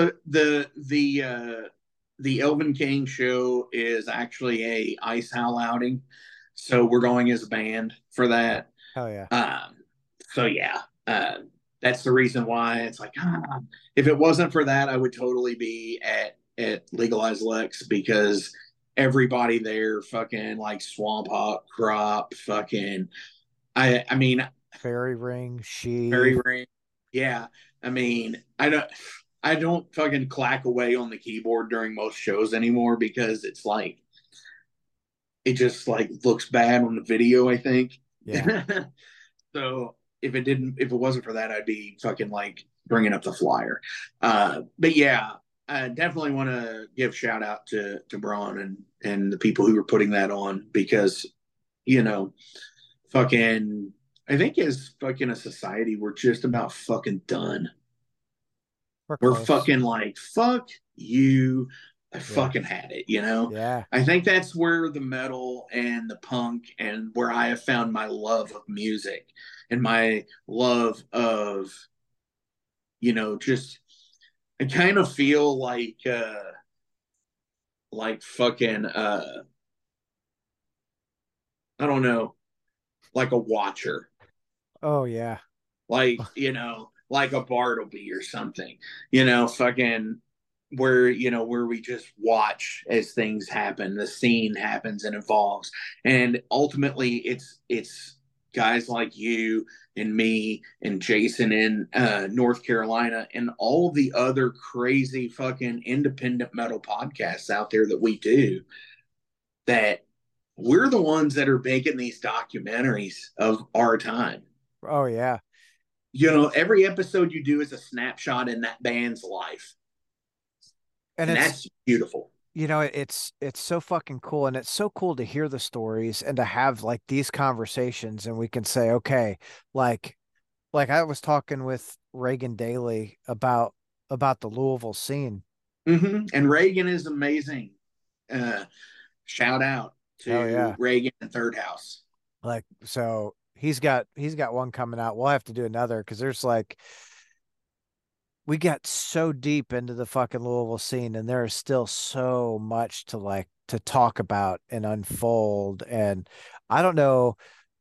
the Elven King show is actually a Ice Howl outing, so we're going as a band for that. Hell yeah. Um, so yeah, that's the reason why it's like, if it wasn't for that, I would totally be at Legalized Lex because everybody there fucking like Swamp Hawk, Crop, fucking. I mean, Fairy Ring, She. Fairy Ring. Yeah, I mean, I don't fucking clack away on the keyboard during most shows anymore because it's like it just like looks bad on the video, I think. Yeah. So if it wasn't for that, I'd be fucking like bringing up the flyer. But yeah, I definitely want to give shout out to Braun and the people who were putting that on because you know, fucking. I think as fucking a society, we're just about fucking done. We're We're close. fucking like fuck you. I Yeah. fucking had it. Yeah. I think that's where the metal and the punk and where I have found my love of music and my love of just I kind of feel like fucking I don't know, like a watcher, Oh yeah. like a Bartleby or something, fucking where we just watch as things happen, the scene happens and evolves, and ultimately it's guys like you and me and Jason in North Carolina and all the other crazy fucking independent metal podcasts out there that we do that we're the ones that are making these documentaries of our time. Oh yeah. Every episode you do is a snapshot in that band's life. And And it's, that's beautiful. it's so fucking cool, and it's so cool to hear the stories and to have like these conversations, and we can say, okay, like I was talking with Reagan Daly about the Louisville scene. And Reagan is amazing. Uh, Shout out Oh to yeah. Reagan and Third House. Like so he's got one coming out. We'll have to do another because there's like we got so deep into the fucking Louisville scene, and there is still so much to like to talk about and unfold. And I don't know,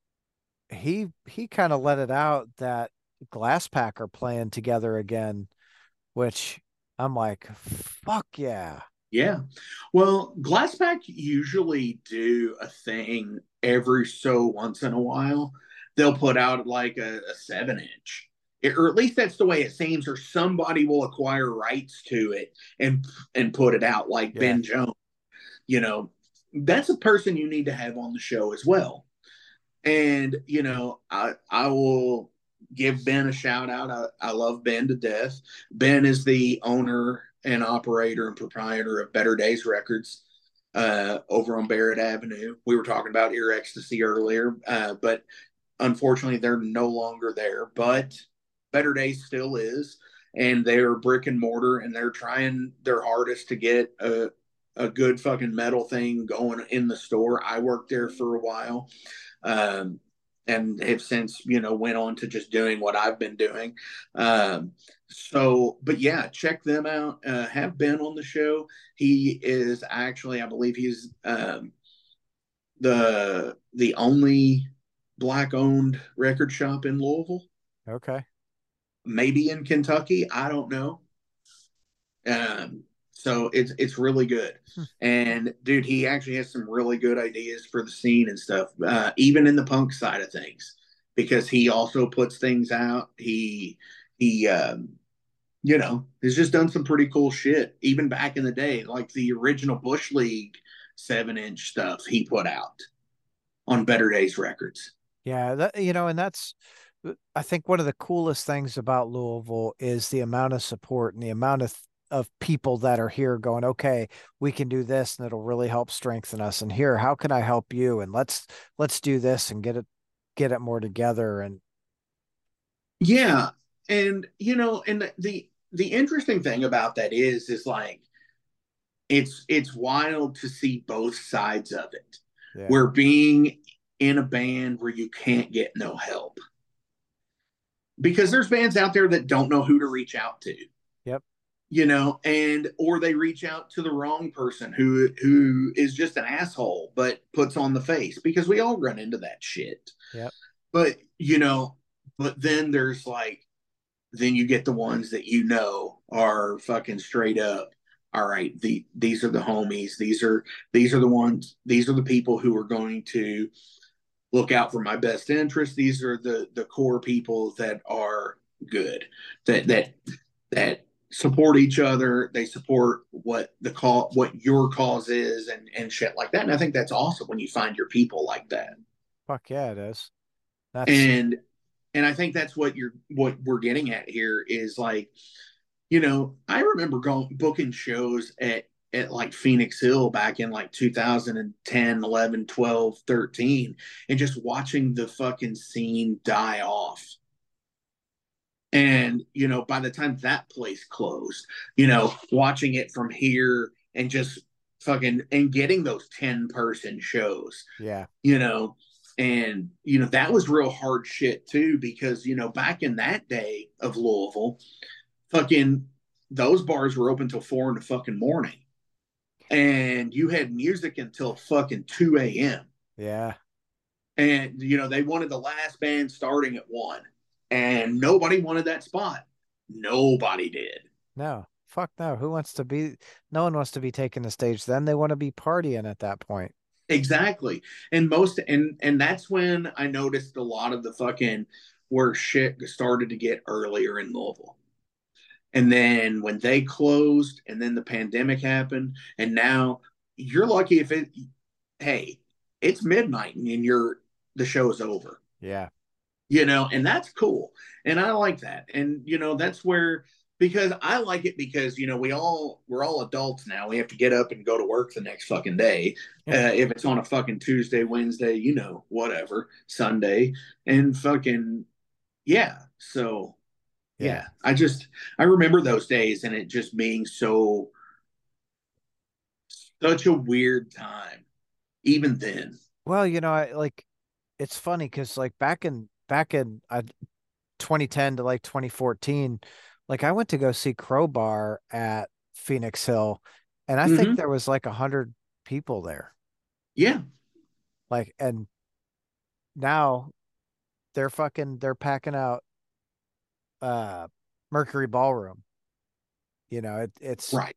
he kind of let it out that Glasspack are playing together again, which I'm like, fuck yeah. Yeah. Well, Glassback usually do a thing every so once in a while. They'll put out like a 7 inch. Or at least that's the way it seems, or somebody will acquire rights to it and put it out like Yeah. Ben Jones. You know, that's a person you need to have on the show as well. And I will give Ben a shout out. I love Ben to death. Ben is the owner and operator and proprietor of Better Days Records over on Barrett Avenue. We were talking about Ear Ecstasy earlier, but unfortunately they're no longer there. But Better Days still is, and they're brick and mortar, and they're trying their hardest to get a good fucking metal thing going in the store. I worked there for a while, um, and have since went on to just doing what I've been doing. But yeah, check them out. Have Ben on the show. He is actually, I believe, he's the only black owned record shop in Louisville. Okay. Maybe in Kentucky, I don't know. So it's really good. Hmm. And dude, he actually has some really good ideas for the scene and stuff, even in the punk side of things, because he also puts things out. He has just done some pretty cool shit, even back in the day, like the original Bush League 7 inch stuff he put out on Better Days Records. Yeah, and that's I think one of the coolest things about Louisville is the amount of support and the amount of people that are here going, okay, we can do this and it'll really help strengthen us. And here, how can I help you? And let's do this and get it more together. And Yeah, and the interesting thing about that is like it's wild to see both sides of it. yeah, Where being in a band where you can't get no help, because there's bands out there that don't know who to reach out to, yep, and or they reach out to the wrong person who is just an asshole but puts on the face, because we all run into that shit. yep, But but then there's like, then you get the ones that are fucking straight up. All right, these are the homies. These are the people who are going to look out for my best interest. These are the core people that are good, that support each other. They support what your cause is, and shit like that. And I think that's awesome when you find your people like that. fuck yeah, it is. That's And I think that's what we're getting at here is like, I remember going booking shows at like Phoenix Hill back in like 2010, 11, 12, 13, and just watching the fucking scene die off. And, by the time that place closed, watching it from here and just fucking and getting those 10-person shows, yeah, you know, and, that was real hard shit too, because, back in that day of Louisville, fucking those bars were open till 4 in the fucking morning. And you had music until fucking 2 a.m. yeah. And, they wanted the last band starting at 1. And nobody wanted that spot. Nobody did. No, fuck no. Who wants to be? No one wants to be taking the stage. Then they want to be partying at that point. Exactly. And that's when I noticed a lot of the fucking where shit started to get earlier in Louisville. And then when they closed, and then the pandemic happened, and now you're lucky if hey, it's midnight and the show is over. Yeah. And that's cool. And I like that. And that's where, because I like it because we're all adults now. We have to get up and go to work the next fucking day. If it's on a fucking Tuesday, Wednesday, whatever, Sunday, and fucking yeah. So Yeah. yeah, I remember those days and it just being such a weird time even then. Well, I like it's funny because like back in 2010 to like 2014, like I went to go see Crowbar at Phoenix Hill, and I think Mm-hmm. there was like 100 people there. Yeah. Like, and now they're packing out uh Mercury Ballroom. You know, Right.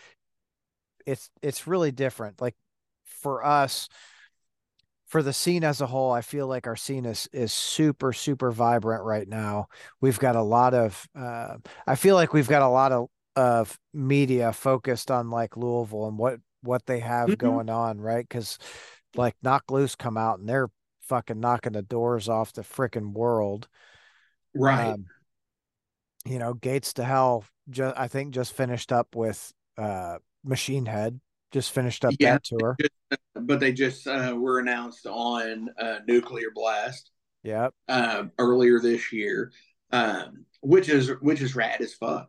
it's really different. Like for us, for the scene as a whole, I feel like our scene is super, super vibrant right now. We've got a lot of I feel like we've got a lot of media focused on like Louisville and what they have Mm-hmm. going on, right? Because like Knock Loose come out and they're fucking knocking the doors off the freaking world. Right. Um, Gates to Hell I think just finished up with Machine Head, just finished up Yeah. that tour. But they just were announced on Nuclear Blast Yep. earlier this year, which is rad as fuck.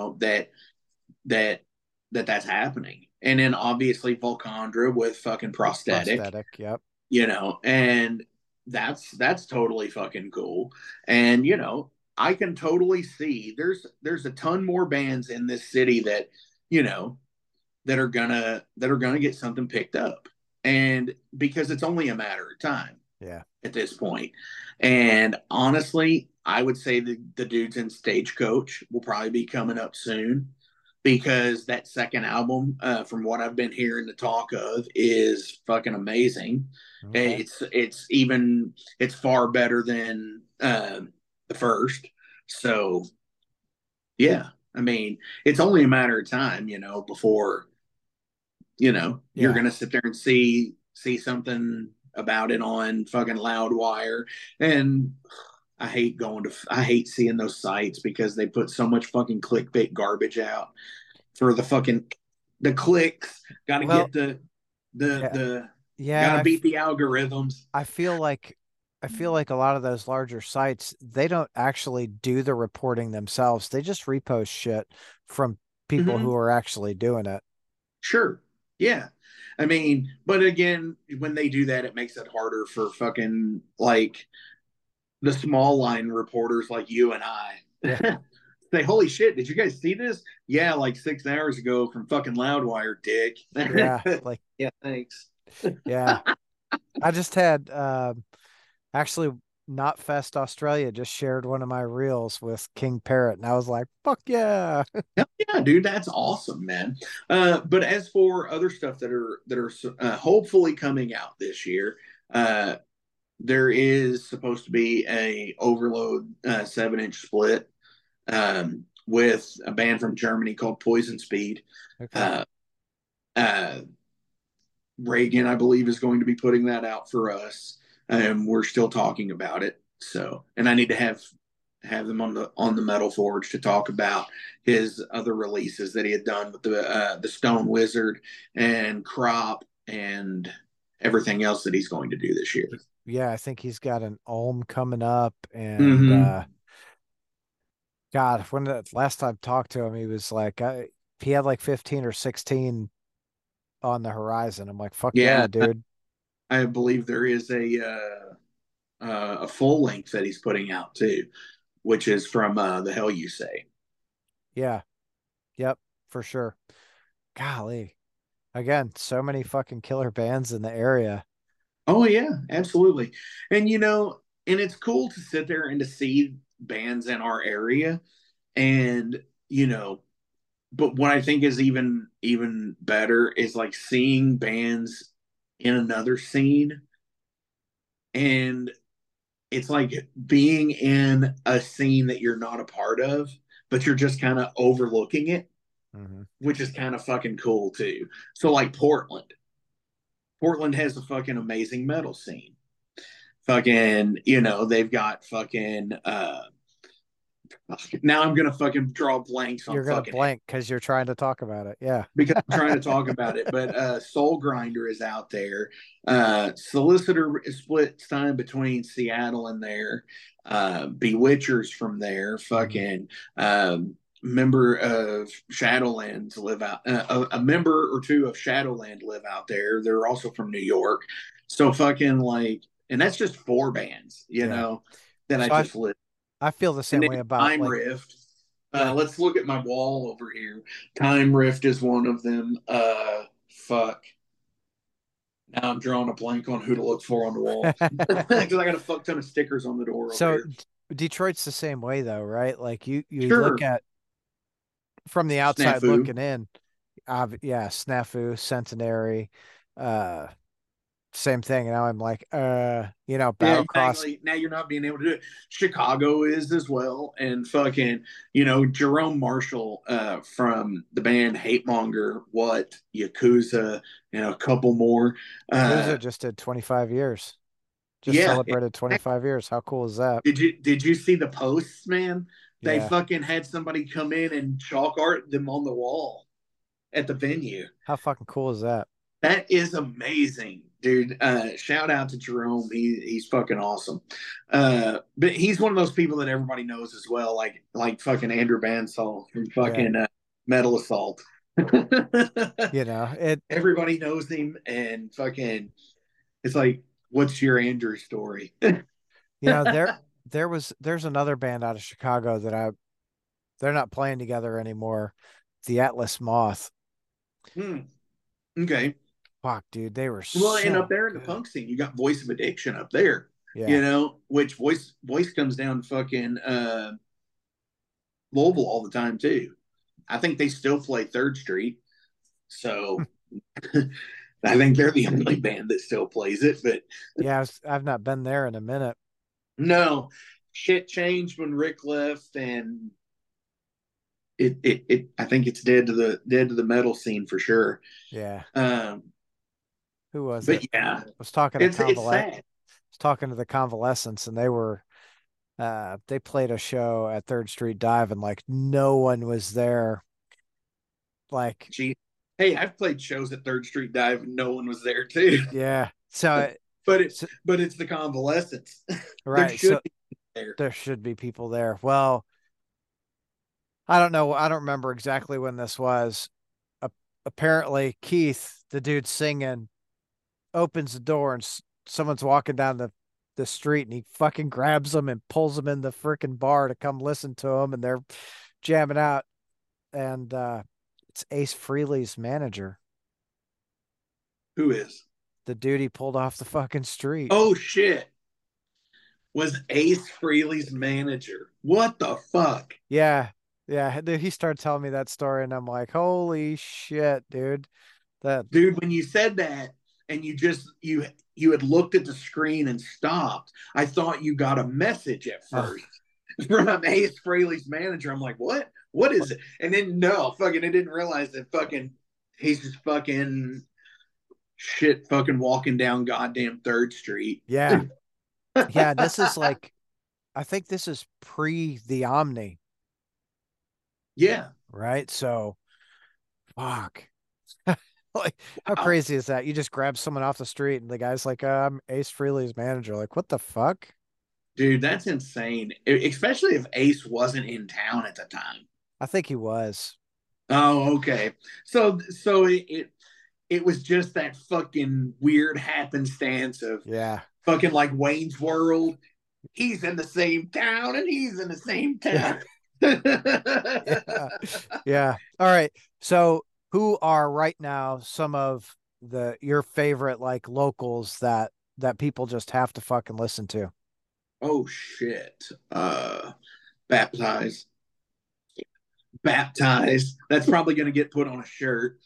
That that's happening, and then obviously Volcandra with fucking Prosthetic. Prosthetic. Yep. And that's totally fucking cool. And I can totally see there's a ton more bands in this city you know that are gonna get something picked up, and because it's only a matter of time Yeah. at this point. And honestly, I would say the dudes in Stagecoach will probably be coming up soon, because that second album, from what I've been hearing the talk of, is fucking amazing. Okay. It's far better than the first. So yeah, I mean, it's only a matter of time, before you're Yeah. gonna sit there and see something about it on fucking Loudwire. And I hate seeing those sites because they put so much fucking clickbait garbage out for the clicks. Got to Well, get the yeah. the Yeah, and got to beat the algorithms. I feel like a lot of those larger sites, they don't actually do the reporting themselves. They just repost shit from people Mm-hmm. who are actually doing it. Sure. Yeah. I mean, but again, when they do that, it makes it harder for fucking like the small line reporters like you and Yeah. I. Say, holy shit, did you guys see this? Yeah, like 6 hours ago from fucking Loudwire, dick. Yeah, like Yeah, thanks. yeah. I just had actually Not Fest Australia just shared one of my reels with King Parrot and I was like, "Fuck yeah." Hell yeah, dude, that's awesome, man. But as for other stuff that are hopefully coming out this year, uh, there is supposed to be a Overload 7-inch split, with a band from Germany called Poison Speed. Okay. Uh, uh, Reagan, I believe, is going to be putting that out for us, and we're still talking about it. So, and I need to have them on the Metal Forge to talk about his other releases that he had done with the Stone Wizard and Crop and everything else that he's going to do this year. Yeah, I think he's got an Ulm coming up and Mm-hmm. God, when the last time I talked to him, he was like, he had like 15 or 16 on the horizon. I'm like, fuck yeah, Yeah, dude. I believe there is a full length that he's putting out too, which is from the Hell You Say. Yeah. Yep, for sure. Golly. Again, so many fucking killer bands in the area. Oh yeah, absolutely. And and it's cool to sit there and to see bands in our area, and you know, but what I think is even better is like seeing bands in another scene, and it's like being in a scene that you're not a part of, but you're just kind of overlooking it, Hmm. which is kind of fucking cool too. So like Portland. Portland has a fucking amazing metal scene. Fucking, you know, they've got fucking now I'm gonna fucking draw blanks on You're gonna fucking blank because you're trying to talk about it. Yeah. because I'm trying to talk about it. But Soul Grinder is out there. Solicitor splits time between Seattle and there. Bewitchers from there. Mhm. Fucking member of Shadowlands live out. A member or two of Shadowland live out there. They're also from New York. So fucking like, and that's just four bands, you Yeah. know, that I So just lit. I feel the And same then way about Time like Rift. like Let's look at my wall over here. Time Rift is one of them. Fuck. Now I'm drawing a blank on who to look for on the wall because I got a fuck ton of stickers on the door over so here. Detroit's the same way though, right? Like you look Sure, at from the outside snafu. looking in, yeah, Snafu, Centenary, uh same thing. And now I'm like, Yeah, Battlecross. exactly. Now you're not being able to do it. Chicago is as well, and fucking, you know, Jerome Marshall from the band Hate Monger, what Yakuza, you know, a couple more. Yakuza Uh, just did 25 years. Just yeah, celebrated 25 years. How cool is that? did you see the posts, man? They Yeah. fucking had somebody come in and chalk art them on the wall at the venue. How fucking cool is that? That is amazing, dude. Shout out to Jerome. He's fucking awesome. But he's one of those people that everybody knows as well, like fucking Andrew Bansall from Yeah. fucking Metal Assault. It, Everybody knows him, and fucking, it's like, what's your Andrew story? you know, there there's another band out of Chicago that they're not playing together anymore. The Atlas Moth. Hmm. Okay. Fuck, dude, they were Well, and up so there in the good. punk scene, you got Voice of Addiction up there, Yeah. you know, which voice comes down fucking Louisville all the time too. I think they still play Third Street, so I think they're the only band that still plays it. But Yeah, I've not been there in a minute. no, shit changed when Rick left, and it I think it's dead to the metal scene for sure. Yeah. Um, Who was but it? yeah, Was talking to it's sad. was talking to the Convalescents, and they played a show at Third Street Dive, and like no one was there. Like, Gee, hey, I've played shows at Third Street Dive, and no one was there too. yeah. So, But so but it's the convalescence. There right. should So be there. there should be people there. Well, I don't know. I don't remember exactly when this was. A Apparently, Keith, the dude singing, opens the door and someone's walking down the street and he fucking grabs them and pulls them in the freaking bar to come listen to him and they're jamming out and it's Ace Frehley's manager, Who is? the dude he pulled off the fucking street. Oh shit! Was Ace Frehley's manager? What the fuck, Yeah. Yeah, he started telling me that story and I'm like, "Holy shit, dude." That dude? When you said that, and you had looked at the screen and stopped, I thought you got a message at oh, first from Ace Frehley's manager. I'm like, what? What is it? And then no, fucking, I didn't realize that fucking he's just fucking shit, fucking walking down goddamn Third Street. yeah. Yeah, this is like I think this is pre the Omni, Yeah. right? So, fuck. Like, how Wow. crazy is that? You just grab someone off the street and the guy's like, I'm Ace Frehley's manager. Like, what the fuck? Dude, that's insane. Especially if Ace wasn't in town at the time. I think he was. Oh, okay. So it was just that fucking weird happenstance of Yeah. fucking like Wayne's World. He's in the same town and he's in the same Yeah. town. Yeah. Yeah. All right. So, who are right now some of the your favorite like locals that people just have to fucking listen to? Oh shit. Baptized. Baptized. That's probably gonna get put on a shirt.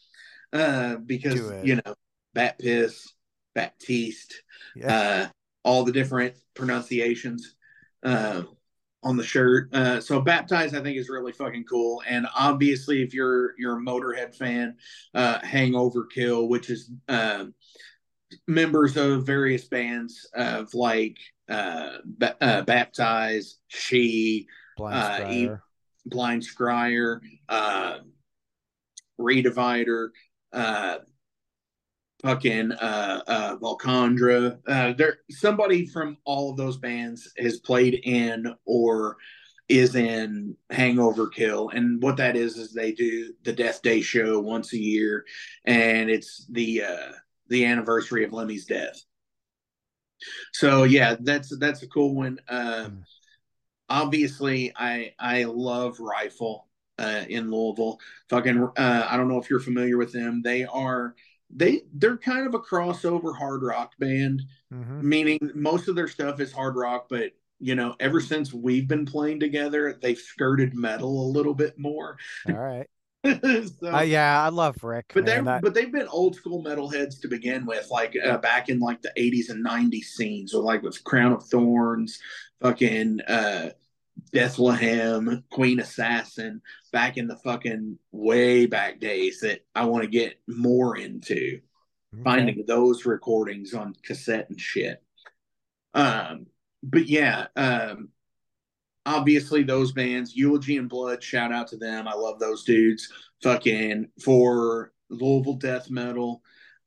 Do Because it. you know, Bat Piss, Baptiste, Yeah. uh, all the different pronunciations uh, on the shirt. So baptized, I think, is really fucking cool. And obviously, if you're a Motorhead fan, Hangover Kill, which is members of various bands of like Baptize, She, Blind Scryer. Blind Scryer, uh, Redivider, uh, fucking Volcandra. There, somebody from all of those bands has played in or is in Hangover Kill, and what that is they do the Death Day show once a year, and it's the anniversary of Lemmy's death. So yeah, that's a cool one. Mm. Obviously, I love Rifle in Louisville. Fucking, I don't know if you're familiar with them. They're kind of a crossover hard rock band, Mm-hmm. meaning most of their stuff is hard rock, but you know, ever since we've been playing together, they've skirted metal a little bit more. All right. So Yeah, I love Rick, but man. That they've been old school metalheads to begin with, like back in like the 80s and 90s scenes, so like with Crown of Thorns, fucking Bethlehem, Queen Assassin, back in the fucking way back days that I want to get more into okay. finding those recordings on cassette and shit. Um, but yeah, obviously those bands, Eulogy and Blood, shout out to them. I love those dudes. Fucking for Louisville death metal,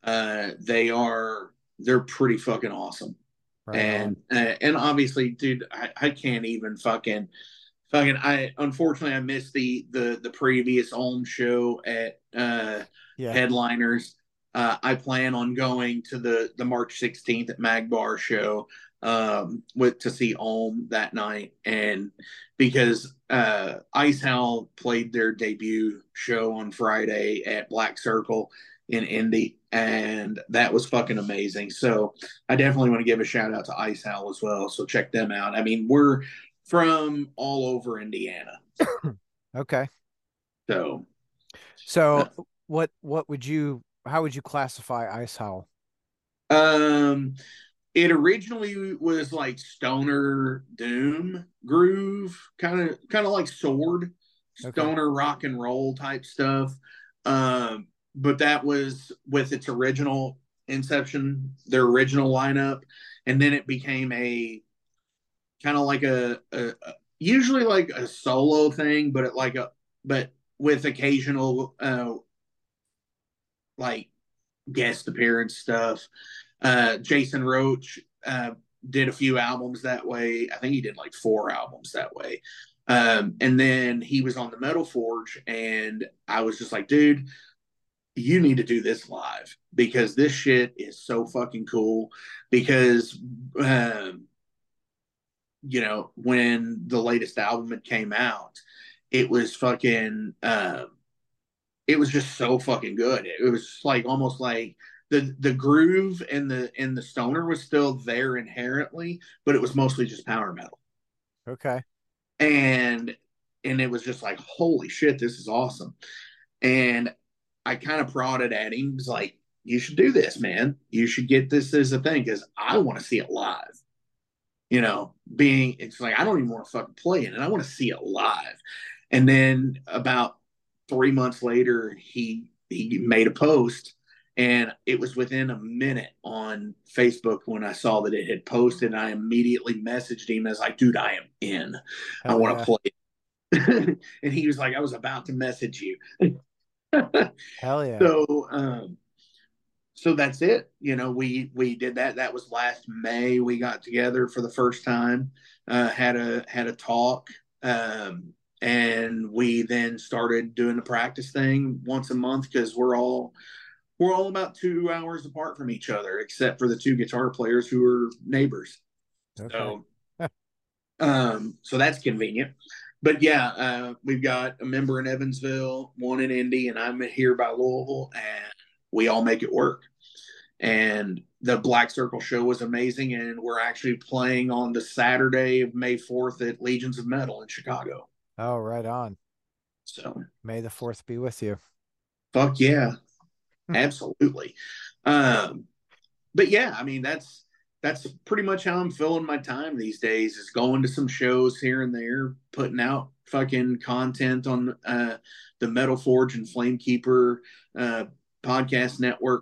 they're pretty fucking awesome. Right on. And obviously, dude, I can't even fucking I unfortunately I missed the previous Ulm show at Yeah. Headliners. I plan on going to the March 16th at Magbar show with to see Ulm that night, and because Ice Howl played their debut show on Friday at Black Circle in Indy, and that was fucking amazing. So I definitely want to give a shout out to Ice Howl as well. So check them out. I mean, we're from all over Indiana. Okay. So, So uh, what would you how would you classify Ice Howl? um, it originally was like stoner doom groove, kind of like sword, Okay. stoner rock and roll type stuff. But that was with its original inception, their original lineup, and then it became a kind of like a usually like a solo thing, but but with occasional like guest appearance stuff. Jason Roach did a few albums that way. I think he did like 4 albums that way. And then he was on the Metal Forge, and I was just like, dude, you need to do this live because this shit is so fucking cool. Because you know, when the latest album had came out, it was fucking it was just so fucking good. It was like almost like the groove and the stoner was still there inherently, but it was mostly just power metal. Okay. And and it was just like, holy shit, this is awesome. And I kind of prodded at him, was like, you should do this, man. You should get this as a thing because I want to see it live. You know, being it's like I don't even want to fucking play it, and I want to see it live. And then about 3 months later, he made a post, and it was within a minute on Facebook when I saw that it had posted. And I immediately messaged him as like, dude, I am in. I Hell want yeah. to play. And he was like, I was about to message you. Hell yeah. so so that's it. You know, we did that. That was last May. We got together for the first time, had a talk, and we then started doing the practice thing once a month because we're all about 2 hours apart from each other, except for the two guitar players who are neighbors. Okay. So so that's convenient. But yeah, we've got a member in Evansville, one in Indy, and I'm here by Louisville, and we all make it work. And the Black Circle show was amazing, and we're actually playing on the Saturday of May 4th at Legions of Metal in Chicago. Oh, right on. So May the fourth be with you. fuck yeah, absolutely. Um, but yeah, I mean that's pretty much how I'm filling my time these days is going to some shows here and there, putting out fucking content on the Metal Forge and Flamekeeper uh, podcast network.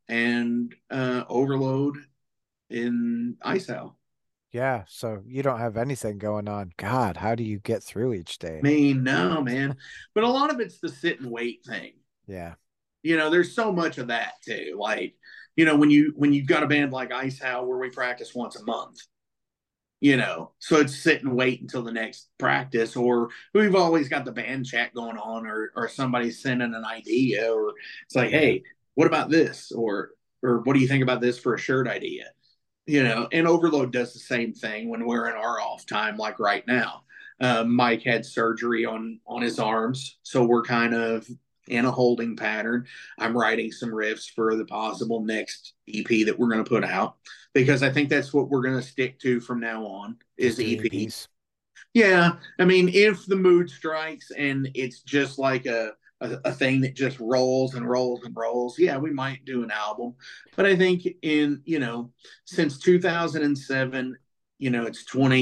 and Overload in Icehouse. Yeah. So you don't have anything going on. God, how do you get through each day? I mean, no, man. But a lot of it's the sit and wait thing. Yeah. There's so much of that too. Like, when you've got a band like Icehouse where we practice once a month, so it's sit and wait until the next practice, or we've always got the band chat going on, or somebody's sending an idea, or it's like, Yeah. hey, what about this? Or what do you think about this for a shirt idea? And Overload does the same thing when we're in our off time, like right now. Mike had surgery on his arms, so we're kind of in a holding pattern. I'm writing some riffs for the possible next EP that we're going to put out, because I think that's what we're going to stick to from now on Just is do EP. EPs. Yeah, I mean, if the mood strikes and it's just like a thing that just rolls and rolls and rolls, yeah, we might do an album. But I think since 2007, it's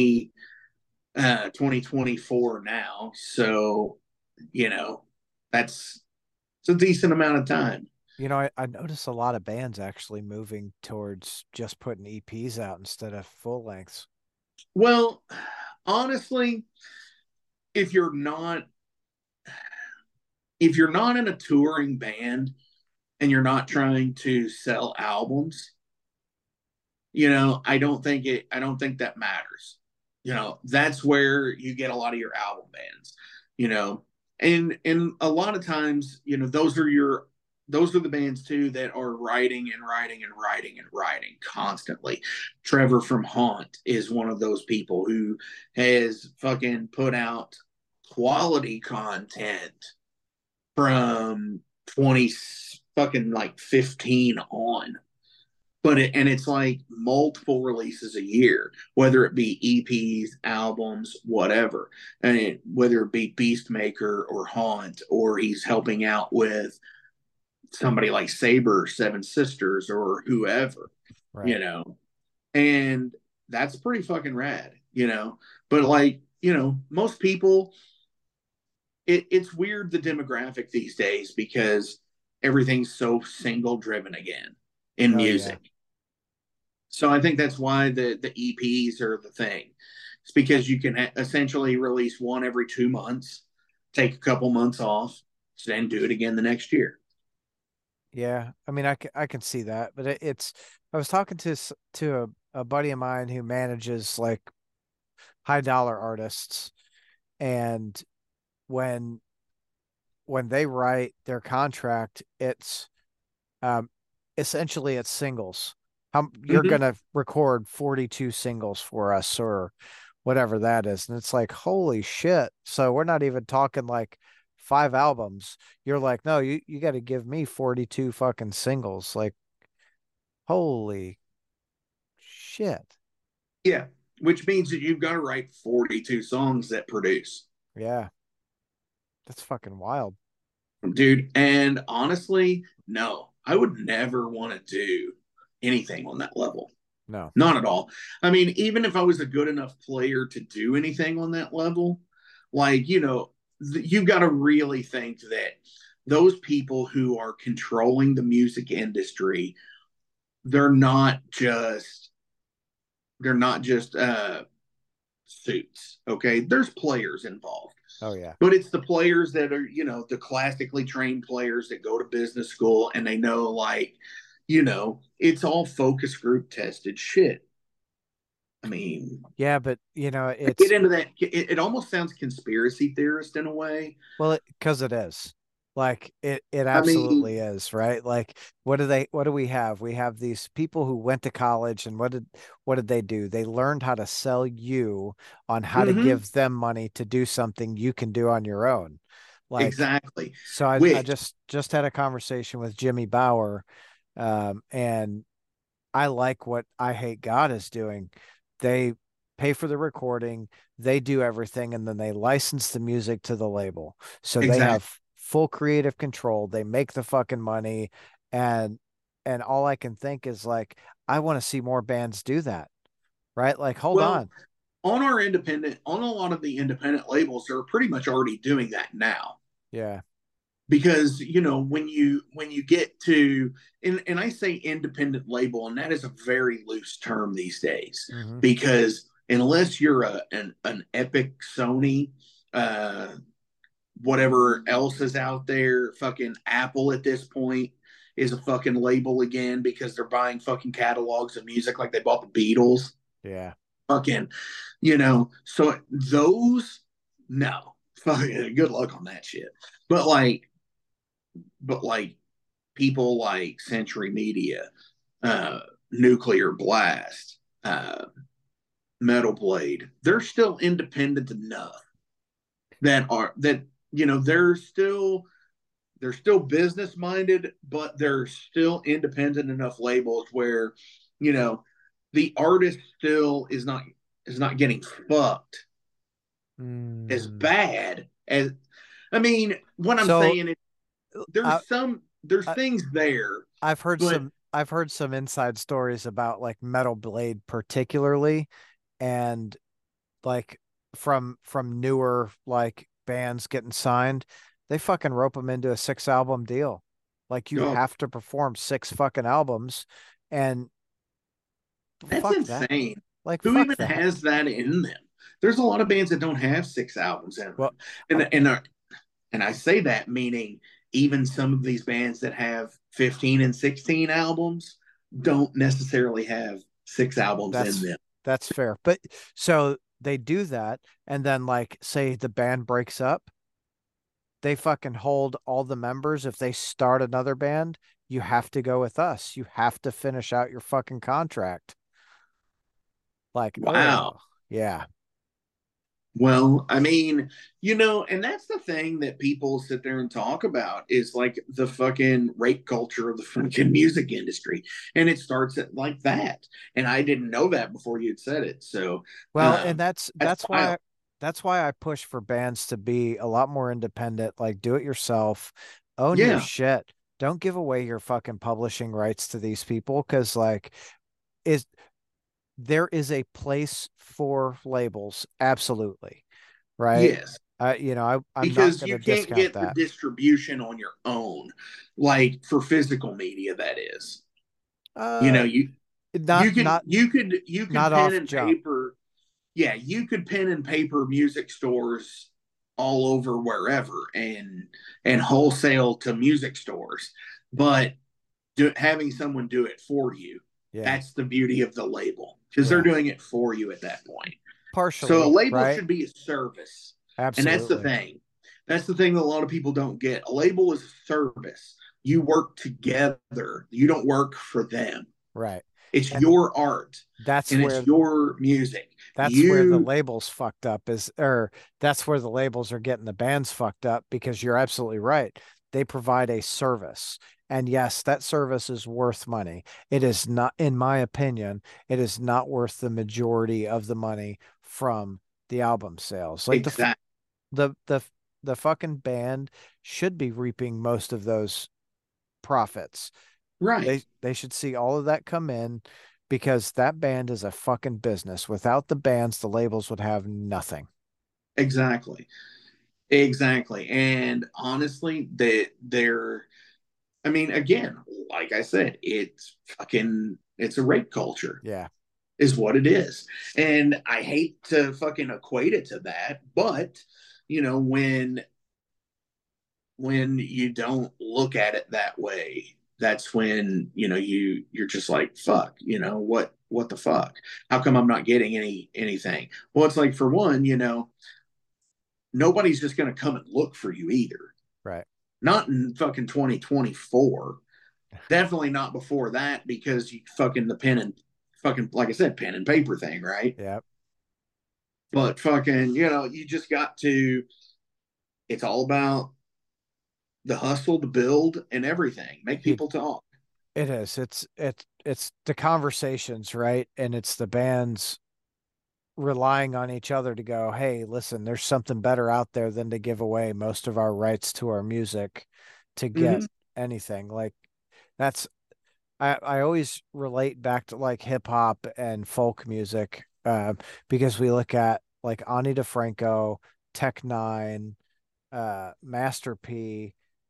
2024 now, so you know that's it's a decent amount of time. I notice a lot of bands actually moving towards just putting EPs out instead of full lengths. Well, honestly, if you're not if you're not in a touring band and you're not trying to sell albums, I don't think that matters. That's where you get a lot of your album bands, you know. And a lot of times, those are the bands too that are writing and writing and writing and writing constantly. Trevor from Haunt is one of those people who has fucking put out quality content from 20 fucking like 15 on, it's like multiple releases a year, whether it be EPs, albums, whatever, and whether it be Beastmaker or Haunt, or he's helping out with somebody like Saber, Seven Sisters, or whoever, you Right. know, and that's pretty fucking rad. But like, most people, it's weird the demographic these days because everything's so single driven again in Oh yeah. music. So I think that's why the EPs are the thing. It's because you can essentially release one every 2 months, take a couple months off, then do it again the next year. Yeah. I mean, I can see that, but I was talking to a buddy of mine who manages like high dollar artists, and when when they write their contract, it's um essentially it's singles. You're Mm-hmm. gonna record 42 singles for us or whatever that is. And it's like, holy shit. So we're not even talking like 5 albums. You're like, no, you got to give me 42 fucking singles. Like, holy shit. Yeah, which means that you've got to write 42 songs that produce, Yeah, that's fucking wild. dude. And honestly, no, I would never want to do anything on that level. No. Not at all. I mean, even if I was a good enough player to do anything on that level, like, you've got to really think that those people who are controlling the music industry, they're not just they're not just suits. Okay. There's players involved. Oh yeah. But it's the players that are, the classically trained players that go to business school and they know, like, it's all focus group tested shit. I mean, Yeah, but I get it's into that. It almost sounds conspiracy theorist in a way. well, because it is. Like it I mean, absolutely is, right? Like what do we have? We have these people who went to college, and what did they do? They learned how to sell you on how to mm-hmm, give them money to do something you can do on your own. Like, exactly. so I Which, just had a conversation with Jimmy Bauer, and I like what I Hate God is doing. They pay for the recording, they do everything, and then they license the music to the label. So they exactly. have full creative control. They make the fucking money, and all I can think is like, I want to see more bands do that, right? Like, hold Well, on. on a lot of the independent labels, they're pretty much already doing that now. Yeah. because when you get to, and I say independent label, and that is a very loose term these days, Mm-hmm. because unless you're an Epic, Sony, uh whatever else is out there, fucking Apple at this point is a fucking label again because they're buying fucking catalogs of music like they bought the Beatles. Yeah. Fucking, so those, no, fucking good luck on that shit. But like, but like people like Century Media, uh, Nuclear Blast, Metal Blade, they're still independent enough that they're still business minded, but they're still independent enough labels where you know the artist still is not getting fucked as Mm. bad as. I mean, what I'm So saying is I, there's I things there, but I've heard some inside stories about like Metal Blade particularly, and like from newer like bands getting signed, they fucking rope them into a 6 album deal. Like you oh, have to perform 6 fucking albums, and that's fuck that. insane. Like Who fuck even that. has that in them? There's a lot of bands that don't have 6 albums in Well, them, um, and I say that meaning even some of these bands that have 15 and 16 albums don't necessarily have 6 albums in that's them. that's fair. But so they do that, and then like say the band breaks up, they fucking hold all the members. If they start another band, you have to go with us. You have to finish out your fucking contract. Like, Wow. oh, yeah. Well, I mean, and that's the thing that people sit there and talk about is like the fucking rape culture of the fucking music industry. And it starts at like that. And I didn't know that before you'd said it. So Well, and that's wild. that's why I push for bands to be a lot more independent, like do it yourself, own your Yeah, shit. Don't give away your fucking publishing rights to these people because like is there is a place for labels, absolutely, right? yes. I'm not Because going to you can't discount get the that. distribution on your own, like for physical media, that is. You Uh, know, you not you could not you could not pen off and jump. paper. Yeah, you could pen and paper music stores all over wherever, and wholesale to music stores, but having someone do it for you, Yeah, that's the beauty of the label, because they're yeah, doing it for you at that point. So a partially, label right? should be a service. And that's the Absolutely, thing. That's the thing that a lot of people don't get. A label is a service. You work together. You don't work for them. right. It's And your art that's and it's where your music. the You labels fucked up is or that's where the labels are getting the bands fucked up because you're absolutely right. They provide a service. And yes, that service is worth money. It is not, in my opinion, it is not worth the majority of the money from the album sales. Like exactly the the the fucking band should be reaping most of those profits. right. They should see all of that come in because that band is a fucking business. Without the bands, the labels would have nothing. Exactly. Exactly. And honestly, they're I mean, again, like I said, it's a rape culture, Yeah. is what it is. And I hate to fucking equate it to that, but when you don't look at it that way, that's when you're just like, fuck, what the fuck? How come I'm not getting anything? Well, it's like, for one, nobody's just going to come and look for you either. Right. Not in fucking 2024. Definitely not before that, because you fucking the pen and fucking, like I said, pen and paper thing, right? Yeah. But fucking, you just got to. It's all about the hustle, the build, and everything. Make It people talk. it is. It's the conversations, right? And it's the bands relying on each other to go, hey, listen, there's something better out there than to give away most of our rights to our music to get Mm-hmm. anything. Like that's I always relate back to like hip hop and folk music because we look at like Ani DeFranco, Tech Nine, Master P.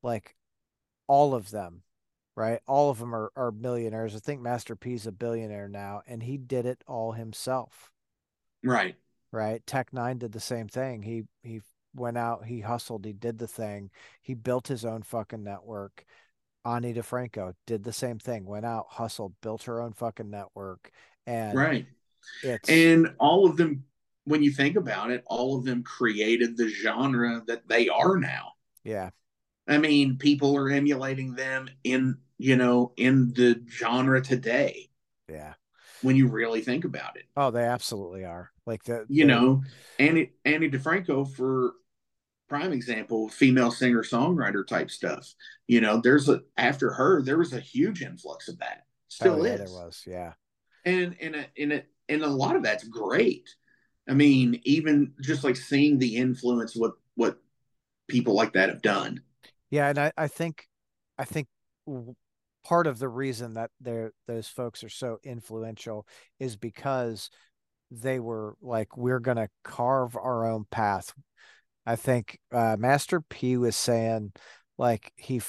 like all of them, right? All of them are millionaires. I think Master P's a billionaire now, and he did it all himself, Right. right? Tech Nine did the same thing. He went out, he hustled, he did the thing, he built his own fucking network. Ani DeFranco did the same thing, went out, hustled, built her own fucking network, and Right. it's And all of them, when you think about it, all of them created the genre that they are now. yeah, I mean, people are emulating them in, you know, in the genre today yeah. when you really think about it. Oh, they absolutely are. Like You know, Annie DeFranco, for prime example, female singer songwriter type stuff. You know, after her, there was a huge influx of that. oh Still yeah, there is. was. Yeah. And a lot of that's great. I mean, even just like seeing the influence what people like that have done. Yeah, and I think part of the reason that those folks are so influential is because they were like, we're gonna carve our own path. I think Master P was saying like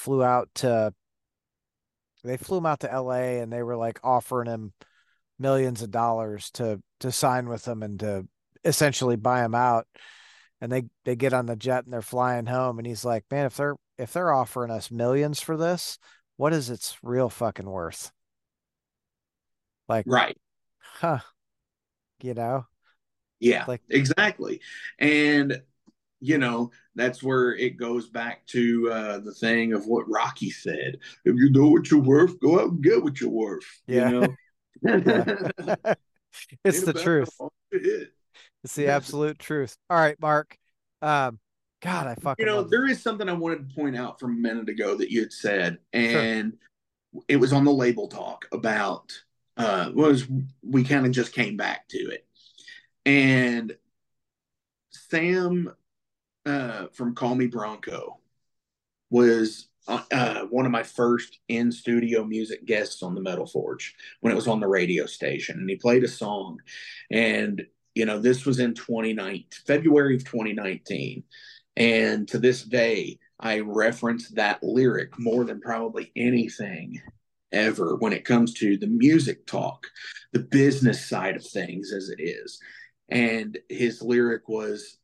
they flew him out to LA and they were like offering him millions of dollars to sign with them and to essentially buy him out. And they get on the jet and they're flying home and he's like, man, if they're offering us millions for this, what is its real fucking worth? Like, Right. huh, you know, Yeah, like exactly. And you know, that's where it goes back to the thing of what Rocky said. If you know what you're worth, go out and get what you're worth, you yeah, know. yeah. It's Ain't the about how truth. hard it It's the hit. absolute truth. All right, Mark. Um, God, I You fucking know, love it. there is something I wanted to point out from a minute ago that you had said, Sure. and it was on the label talk about was we kind of just came back to it. And Sam from Call Me Bronco was one of my first in studio music guests on the Metal Forge when it was on the radio station, and he played a song, and you know this was in 2019, February of 2019, and to this day I reference that lyric more than probably anything ever when it comes to the music talk, the business side of things as it is. And his lyric was,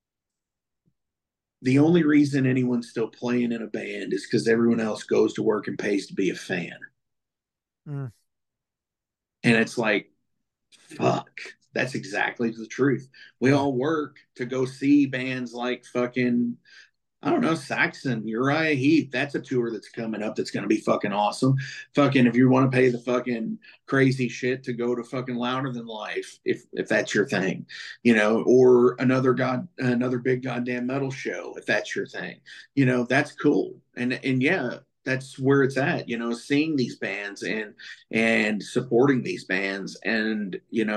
the only reason anyone's still playing in a band is because everyone else goes to work and pays to be a fan. Mm, And it's like, fuck, that's exactly the truth. We yeah. all work to go see bands like fucking, I don't know, Saxon, Uriah Heep. That's a tour that's coming up that's going to be fucking awesome. Fucking, if you want to pay the fucking crazy shit to go to fucking Louder Than Life, if that's your thing, you know, or another big goddamn metal show, if that's your thing, you know, that's cool. And yeah, that's where it's at, you know, seeing these bands and supporting these bands, and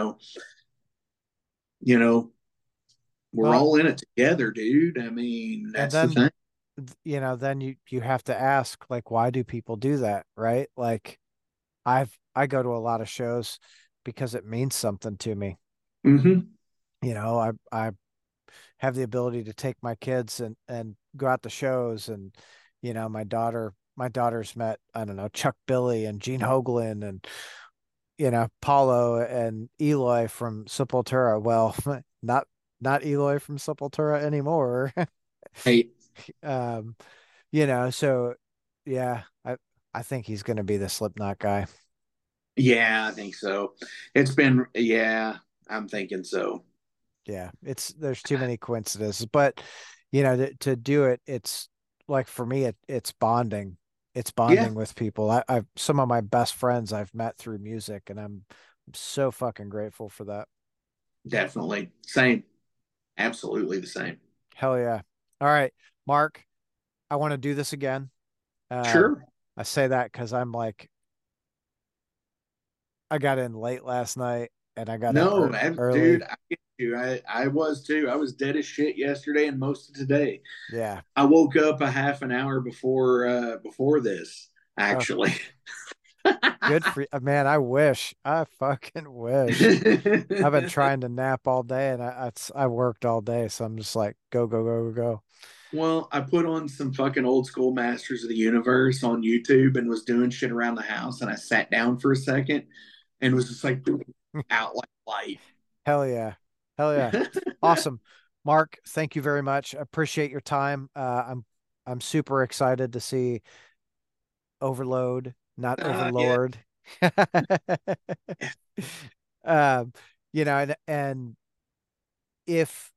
you know, we're Well, all in it together, dude. I mean, and that's the then thing. then you have to ask like, why do people do that, right? Like I go to a lot of shows because it means something to me. Mm-hmm. I have the ability to take my kids and go out to shows and my daughter's met, I don't know, Chuck Billy and Gene Hoglan and Paulo and Eloy from Sepultura. Well, not Eloy from Sepultura anymore. Hey, um so yeah, I think he's going to be the Slipknot guy. yeah, I think so. Yeah, I'm thinking so. Yeah, there's too many coincidences, but to do it, it's like for me, it's bonding. It's Yeah, bonding with people. I've some of my best friends I've met through music, and I'm so fucking grateful for that. definitely. Same. Absolutely the same. Hell yeah! All right, Mark, I want to do this again. Um, Sure. I say that because I'm like, I got in late last night and I got up No, dude, early. I get you. I was too. I was dead as shit yesterday and most of today. Yeah. I woke up a half an hour before this, Oh, actually. good for you. Man, I wish. I fucking wish. I've been trying to nap all day and I worked all day, so I'm just like go go go go go. Well, I put on some fucking old school Masters of the Universe on YouTube and was doing shit around the house. And I sat down for a second and was just like out like light. Hell yeah. Hell yeah. Awesome. Mark, thank you very much. Appreciate your time. I'm super excited to see Overload, not Yeah. Overlord. um, and if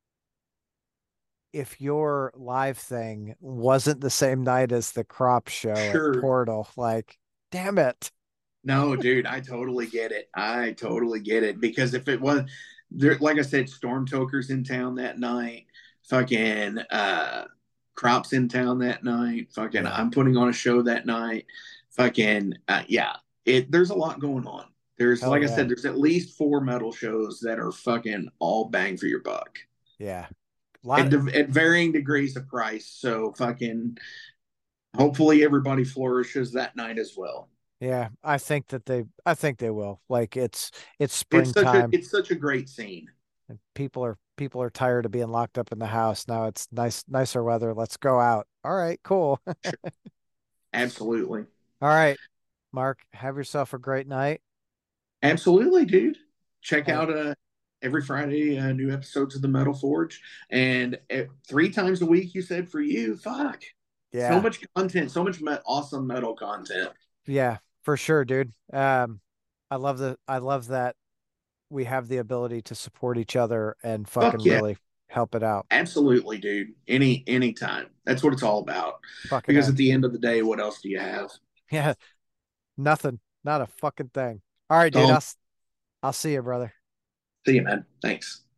your live thing wasn't the same night as the crop show at Sure. Portal, like, damn it. No, dude, I totally get it. I totally get it because if it was there, like I said, Storm Toker's in town that night. Fucking Crops in town that night. Fucking Yeah. I'm putting on a show that night. Fucking yeah. There's a lot going on. There's Hell like I yeah. said, there's at least four metal shows that are fucking all bang for your buck. Yeah. At, Lot at varying degrees of price. So fucking hopefully everybody flourishes that night as well. Yeah, I think they will. Like it's springtime It's such a great scene. and people are tired of being locked up in the house. Now it's nicer weather. Let's go out. All right, cool. Sure. Absolutely. All right, Mark, have yourself a great night. Absolutely, dude. Check And out every Friday new episodes of the Metal Forge and three times a week you said for you. Fuck. So yeah, much content, so much awesome metal content. yeah, for sure, dude. I love that we have the ability to support each other and Fuck fucking yeah. really help it out. Absolutely, dude. Anytime. That's what it's all about. Fucking Because A. at the end of the day, what else do you have? Yeah, nothing. Not a fucking thing. All right, dude. So I'll see you, brother. see you, man. Thanks.